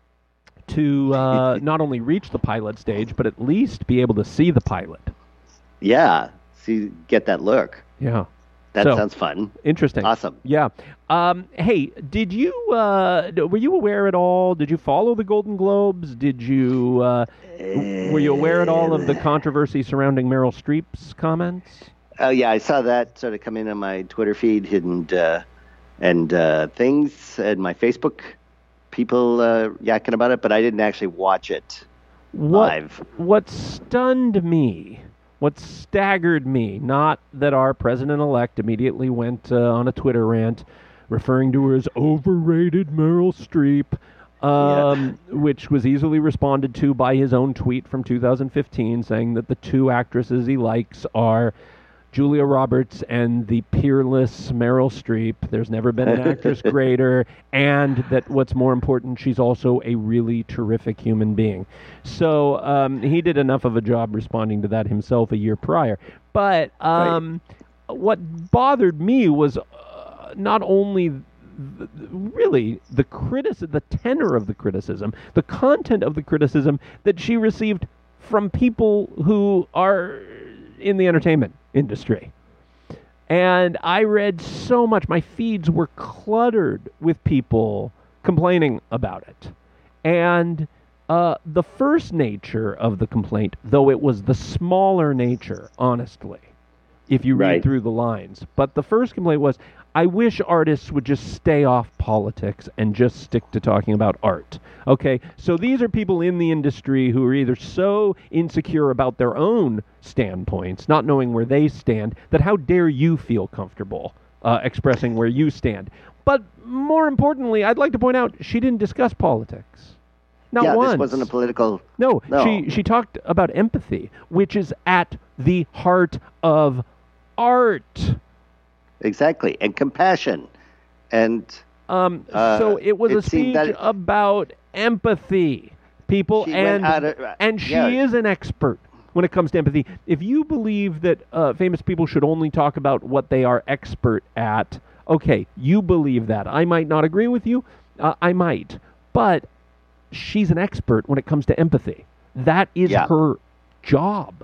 to uh, not only reach the pilot stage, but at least be able to see the pilot. Yeah, see, get that look. Yeah. That so, sounds fun. Interesting. Awesome. Yeah. Um, hey, did you, uh, were you aware at all, did you follow the Golden Globes? Did you, uh, were you aware at all of the controversy surrounding Meryl Streep's comments? Oh, yeah, I saw that sort of come in on my Twitter feed and, uh, and uh, things, and my Facebook, people uh, yakking about it, but I didn't actually watch it what, live. What stunned me, what staggered me, not that our president-elect immediately went uh, on a Twitter rant referring to her as overrated Meryl Streep, um, yeah. which was easily responded to by his own tweet from two thousand fifteen saying that the two actresses he likes are Julia Roberts and the peerless Meryl Streep. There's never been an actress greater, and that what's more important, she's also a really terrific human being. So um, he did enough of a job responding to that himself a year prior. But um, right. what bothered me was uh, not only th- really the criticism, the tenor of the criticism, the content of the criticism that she received from people who are in the entertainment industry. And I read so much. My feeds were cluttered with people complaining about it. And uh, the first nature of the complaint, though it was the smaller nature, honestly, if you read right. through the lines. But the first complaint was, I wish artists would just stay off politics and just stick to talking about art. Okay, so these are people in the industry who are either so insecure about their own standpoints, not knowing where they stand, that how dare you feel comfortable uh, expressing where you stand. But more importantly, I'd like to point out, she didn't discuss politics. Not yeah, once. This wasn't a political... No, no, she she talked about empathy, which is at the heart of art. Exactly, and compassion, and um. Uh, so it was it a speech it, about empathy, people, and of, uh, and she yeah. is an expert when it comes to empathy. If you believe that uh, famous people should only talk about what they are expert at, okay, you believe that. I might not agree with you. Uh, I might, but she's an expert when it comes to empathy. That is yeah. her job.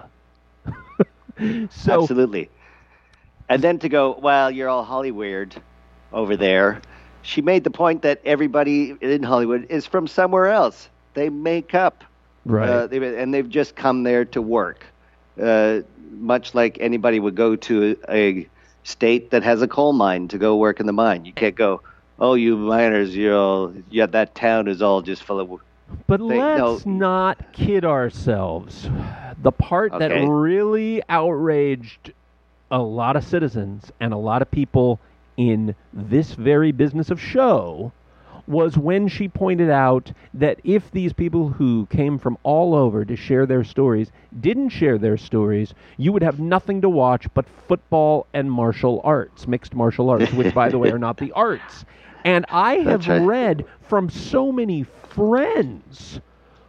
so, Absolutely. And then to go, well, you're all Hollywood over there. She made the point that everybody in Hollywood is from somewhere else. They make up. Right. Uh, they, and they've just come there to work. Uh, much like anybody would go to a, a state that has a coal mine to go work in the mine. You can't go, oh, you miners, you're all, yeah, that town is all just full of... But they, let's no, not kid ourselves. The part okay. that really outraged a lot of citizens and a lot of people in this very business of show was when she pointed out that if these people who came from all over to share their stories didn't share their stories, you would have nothing to watch but football and martial arts, mixed martial arts, which, by the way, are not the arts. And I have right. read from so many friends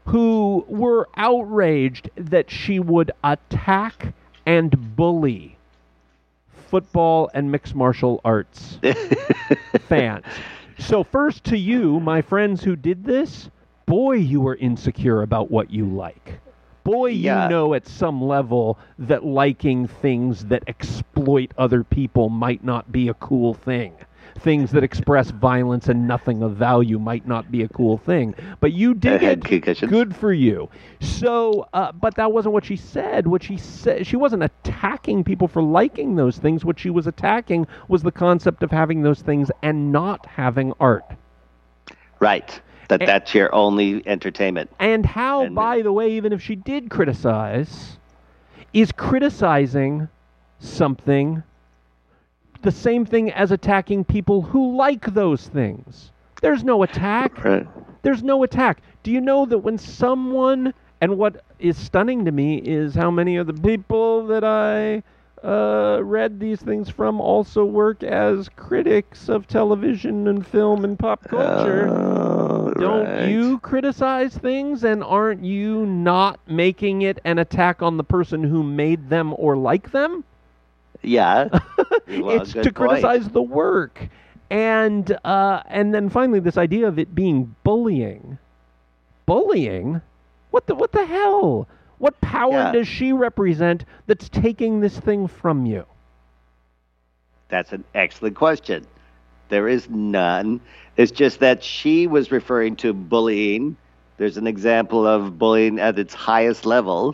who were outraged that she would attack and bully football and mixed martial arts fans. So first to you, my friends who did this, boy, you were insecure about what you like. Boy, you Yeah. know at some level that liking things that exploit other people might not be a cool thing. Things that express violence and nothing of value might not be a cool thing. But you did head it. concussions. Good for you. So, uh, but that wasn't what she said. What she said, she wasn't attacking people for liking those things. What she was attacking was the concept of having those things and not having art. Right. That And- that's your only entertainment. And how, And- by the way, even if she did criticize, is criticizing something the same thing as attacking people who like those things? There's no attack. Right. There's no attack. Do you know that when someone, and what is stunning to me is how many of the people that I uh, read these things from also work as critics of television and film and pop culture. Oh, Don't right. you criticize things, and aren't you not making it an attack on the person who made them or like them? Yeah. Well, It's good to point. criticize the work. And uh, and then finally, this idea of it being bullying. Bullying? What the what the hell? What power Yeah. does she represent that's taking this thing from you? That's an excellent question. There is none. It's just that she was referring to bullying. There's an example of bullying at its highest level,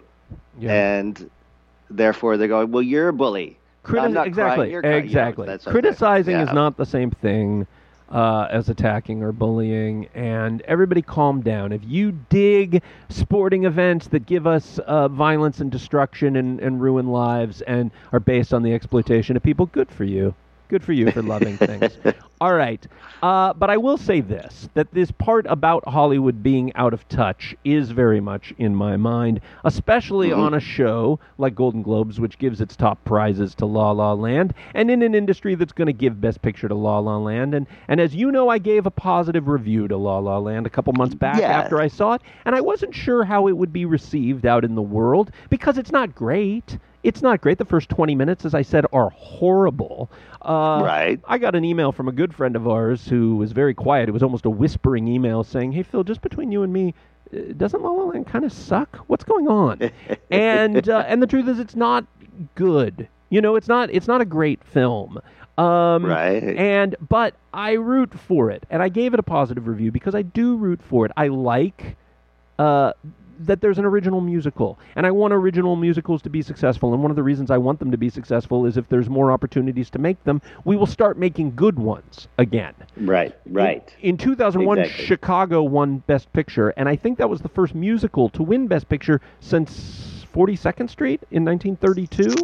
and therefore they're going, well, you're a bully. Criti- I'm not exactly. crying, you're crying. You know, exactly. that's what Criticizing I'm is saying. not the same thing uh, as attacking or bullying. And everybody calm down. If you dig sporting events that give us uh, violence and destruction and, and ruin lives and are based on the exploitation of people, good for you. Good for you for loving things. All right. Uh, but I will say this, that this part about Hollywood being out of touch is very much in my mind, especially Mm-hmm. on a show like Golden Globes, which gives its top prizes to La La Land, and in an industry that's going to give Best Picture to La La Land. And, and as you know, I gave a positive review to La La Land a couple months back Yeah. after I saw it, and I wasn't sure how it would be received out in the world, because it's not great. It's not great. The first twenty minutes, as I said, are horrible. Uh, Right. I got an email from a good friend of ours who was very quiet. It was almost a whispering email saying, hey, Phil, just between you and me, uh, doesn't La La Land kind of suck? What's going on? and uh, and the truth is, it's not good. You know, it's not it's not a great film. Um, Right. And but I root for it, and I gave it a positive review because I do root for it. I like uh, that there's an original musical, and I want original musicals to be successful. And one of the reasons I want them to be successful is if there's more opportunities to make them, we will start making good ones again. Right, right. In, in two thousand one, Exactly. Chicago won Best Picture, and I think that was the first musical to win Best Picture since forty-second Street in nineteen thirty-two.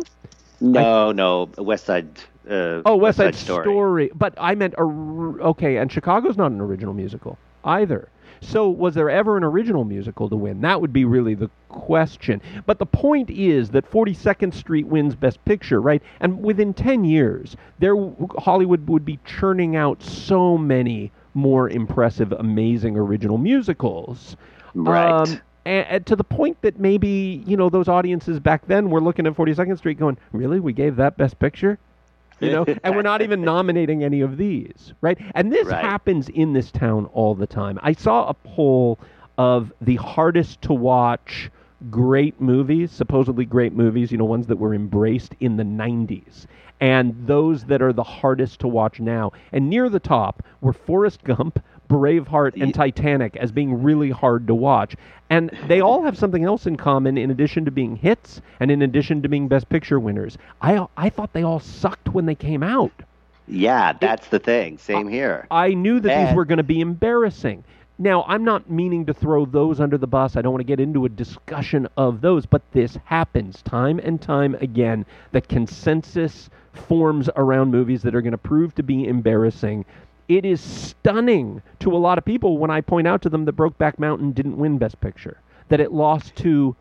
No, no, West Side. Uh, Oh, West Side Story. Story. But I meant, a, r- okay, and Chicago's not an original musical either. So was there ever an original musical to win? That would be really the question. But the point is that forty-second Street wins Best Picture, right? And within ten years, there Hollywood would be churning out so many more impressive, amazing original musicals. Right. Um, and, and to the point that maybe, you know, those audiences back then were looking at forty-second Street going, really? We gave that Best Picture? You know, and we're not even nominating any of these, right? And this Right. happens in this town all the time. I saw a poll of the hardest to watch great movies, supposedly great movies, you know, ones that were embraced in the nineties, and those that are the hardest to watch now. And near the top were Forrest Gump, Braveheart, and Ye- Titanic as being really hard to watch. And they all have something else in common in addition to being hits and in addition to being Best Picture winners. I I thought they all sucked when they came out. Yeah, that's the thing. Same here. I knew that these And- were going to be embarrassing. Now, I'm not meaning to throw those under the bus. I don't want to get into a discussion of those, but this happens time and time again, that consensus forms around movies that are going to prove to be embarrassing. It is stunning to a lot of people when I point out to them that Brokeback Mountain didn't win Best Picture, that it lost to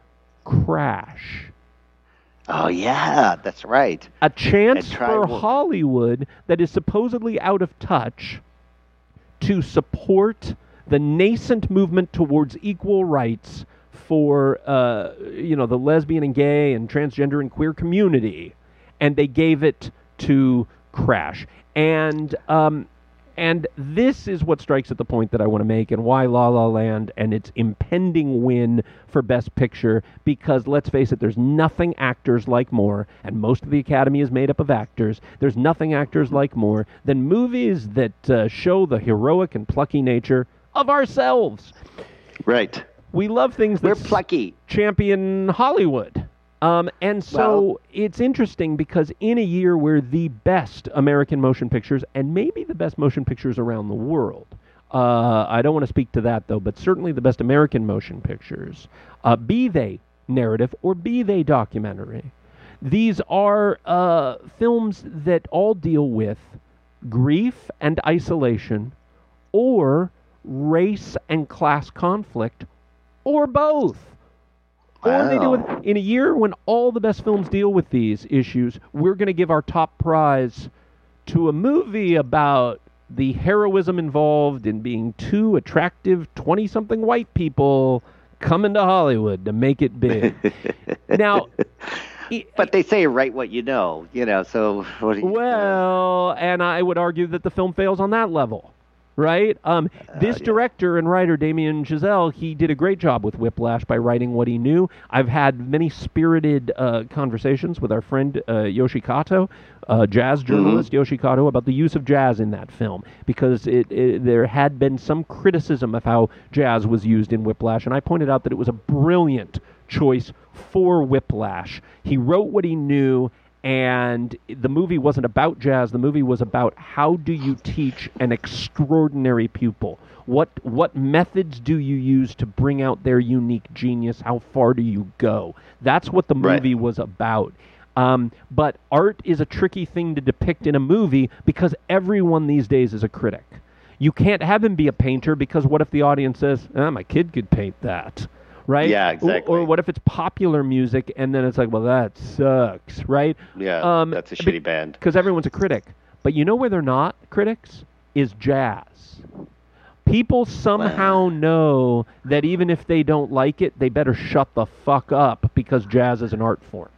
Crash. Oh, yeah, that's right. A chance And try for wo- Hollywood that is supposedly out of touch to support the nascent movement towards equal rights for uh, you know, the lesbian and gay and transgender and queer community, and they gave it to Crash. And um, and this is what strikes at the point that I want to make, and why La La Land and its impending win for Best Picture, because let's face it, there's nothing actors like more, and most of the Academy is made up of actors, there's nothing actors like more than movies that uh, show the heroic and plucky nature of ourselves. Right. We love things that We're plucky. champion Hollywood. Um, and so Well, it's interesting because in a year where the best American motion pictures, and maybe the best motion pictures around the world, uh, I don't want to speak to that though, but certainly the best American motion pictures, uh, be they narrative or be they documentary, these are uh, films that all deal with grief and isolation, or race and class conflict, or both. Or they do it Wow. in a year when all the best films deal with these issues. We're going to give our top prize to a movie about the heroism involved in being two attractive twenty-something white people coming to Hollywood to make it big. Now, i- But they say write what you know, you know, so what do you well, and I would argue that the film fails on that level, right? Um, this yeah. director and writer, Damien Chazelle, he did a great job with Whiplash by writing what he knew. I've had many spirited uh, conversations with our friend uh, Yoshi Kato, uh, jazz journalist Yoshi Kato, about the use of jazz in that film, because it, it, there had been some criticism of how jazz was used in Whiplash, and I pointed out that it was a brilliant choice for Whiplash. He wrote what he knew, and the movie wasn't about jazz. The movie was about how do you teach an extraordinary pupil? What what methods do you use to bring out their unique genius? How far do you go? That's what the Right. movie was about. Um, but art is a tricky thing to depict in a movie because everyone these days is a critic. You can't have him be a painter because what if the audience says, ah, my kid could paint that? Right? Yeah, Or- exactly. Or, what if it's popular music and then it's like, well, that sucks, right? Yeah, Um, that's a be- shitty band. Because everyone's a critic. But you know where they're not critics? Is jazz. People somehow know that even if they don't like it, they better shut the fuck up because jazz is an art form.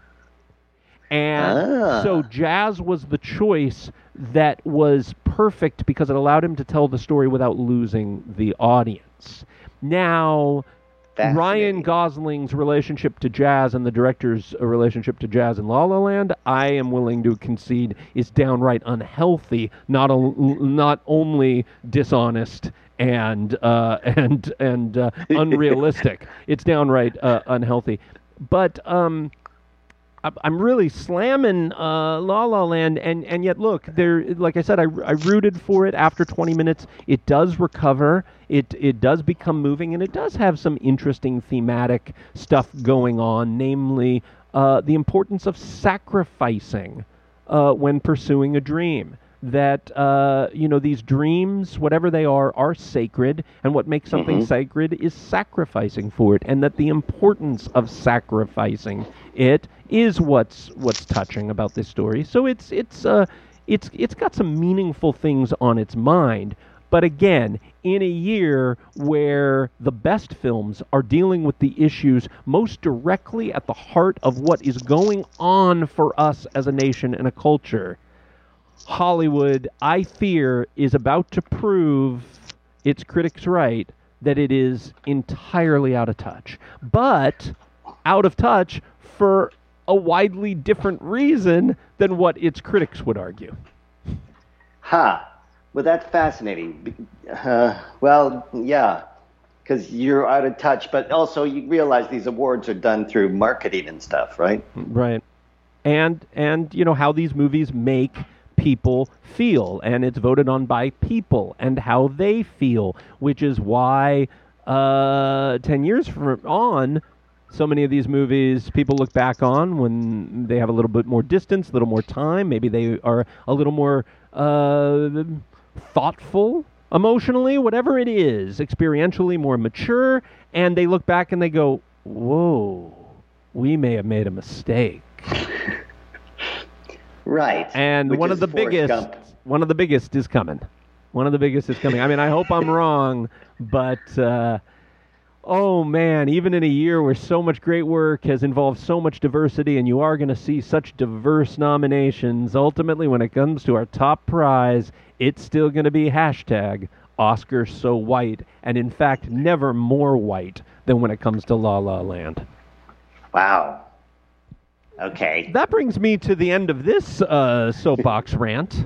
And Ah. so jazz was the choice that was perfect because it allowed him to tell the story without losing the audience. Now, Ryan Fascinating. Gosling's relationship to jazz and the director's uh, relationship to jazz in La La Land, I am willing to concede, is downright unhealthy, not o- not only dishonest and uh, and and uh, unrealistic. It's downright uh, unhealthy. But um, I- I'm really slamming uh, La La Land, and, and yet look, there. Like I said, I, I rooted for it. After twenty minutes, it does recover. It it does become moving, and it does have some interesting thematic stuff going on, namely uh, the importance of sacrificing uh, when pursuing a dream. That uh, you know, these dreams, whatever they are, are sacred, and what makes something sacred is sacrificing for it, and that the importance of sacrificing it is what's what's touching about this story. So it's it's uh it's it's got some meaningful things on its mind. But again, in a year where the best films are dealing with the issues most directly at the heart of what is going on for us as a nation and a culture, Hollywood, I fear, is about to prove its critics right that it is entirely out of touch. But out of touch for a widely different reason than what its critics would argue. Ha. Well, that's fascinating. Be- Uh, well, yeah, because you're out of touch, but also you realize these awards are done through marketing and stuff, right? Right. And and you know how these movies make people feel, and it's voted on by people and how they feel, which is why uh, ten years from on, so many of these movies people look back on when they have a little bit more distance, a little more time. Maybe they are a little more uh, thoughtful emotionally, whatever it is, experientially more mature, and they look back and they go, whoa, we may have made a mistake. Right. And Which one is of the Forrest biggest, Gump. one of the biggest is coming. One of the biggest is coming. I mean, I hope I'm wrong, but uh, oh man, even in a year where so much great work has involved so much diversity, and you are going to see such diverse nominations, ultimately when it comes to our top prize, it's still going to be hashtag Oscar so white, and in fact, never more white than when it comes to La La Land. Wow. Okay. That brings me to the end of this uh, soapbox rant.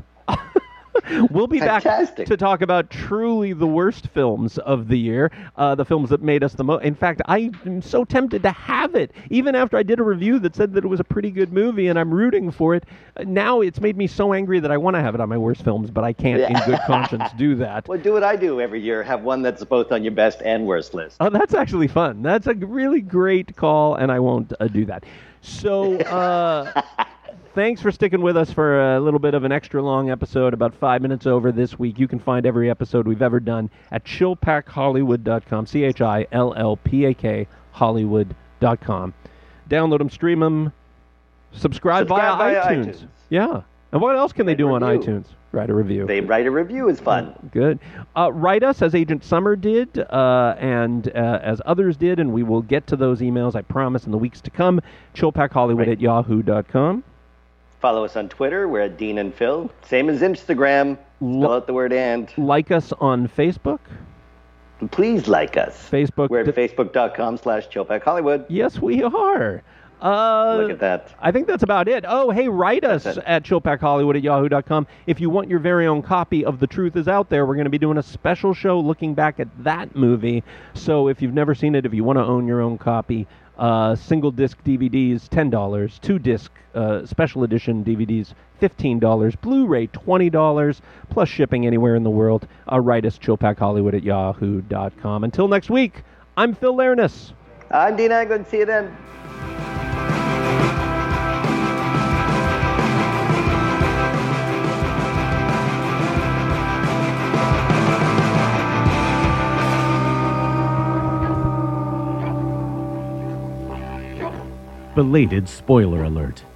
We'll be Fantastic. back to talk about truly the worst films of the year, uh, the films that made us the most. In fact, I am so tempted to have it, even after I did a review that said that it was a pretty good movie, and I'm rooting for it. Uh, now it's made me so angry that I want to have it on my worst films, but I can't Yeah. in good conscience do that. Well, do what I do every year. Have one that's both on your best and worst list. Oh, that's actually fun. That's a really great call, and I won't uh, do that. So, uh, thanks for sticking with us for a little bit of an extra long episode, about five minutes over this week. You can find every episode we've ever done at chill pack hollywood dot com, C H I L L P A K, Hollywood dot com. Download them, stream them, subscribe, Subscribe via, via iTunes. iTunes. Yeah. And what else can they Write do a on review. iTunes? Write a review. They write a review is fun. Good. Uh, write us as Agent Summer did, uh, and uh, as others did, and we will get to those emails, I promise, in the weeks to come. chillpackhollywood Right. at yahoo dot com. Follow us on Twitter. We're at Dean and Phil. Same as Instagram. Lo- Spell out the word and. Like us on Facebook. Please like us. Facebook. We're at facebook.com slash chillpackhollywood. Yes, we are. Uh, Look at that. I think that's about it. Oh, hey, write us That's it. at chillpackhollywood at yahoo dot com. If you want your very own copy of The Truth Is Out There, we're going to be doing a special show looking back at that movie. So if you've never seen it, if you want to own your own copy, uh, single disc D V Ds, ten dollars. Two disc uh, special edition D V Ds, fifteen dollars. Blu-ray, twenty dollars, plus shipping anywhere in the world. Uh, write us, chillpackhollywood at yahoo dot com. Until next week, I'm Phil Larness. I'm Dean Haglund. See you then. Belated spoiler alert.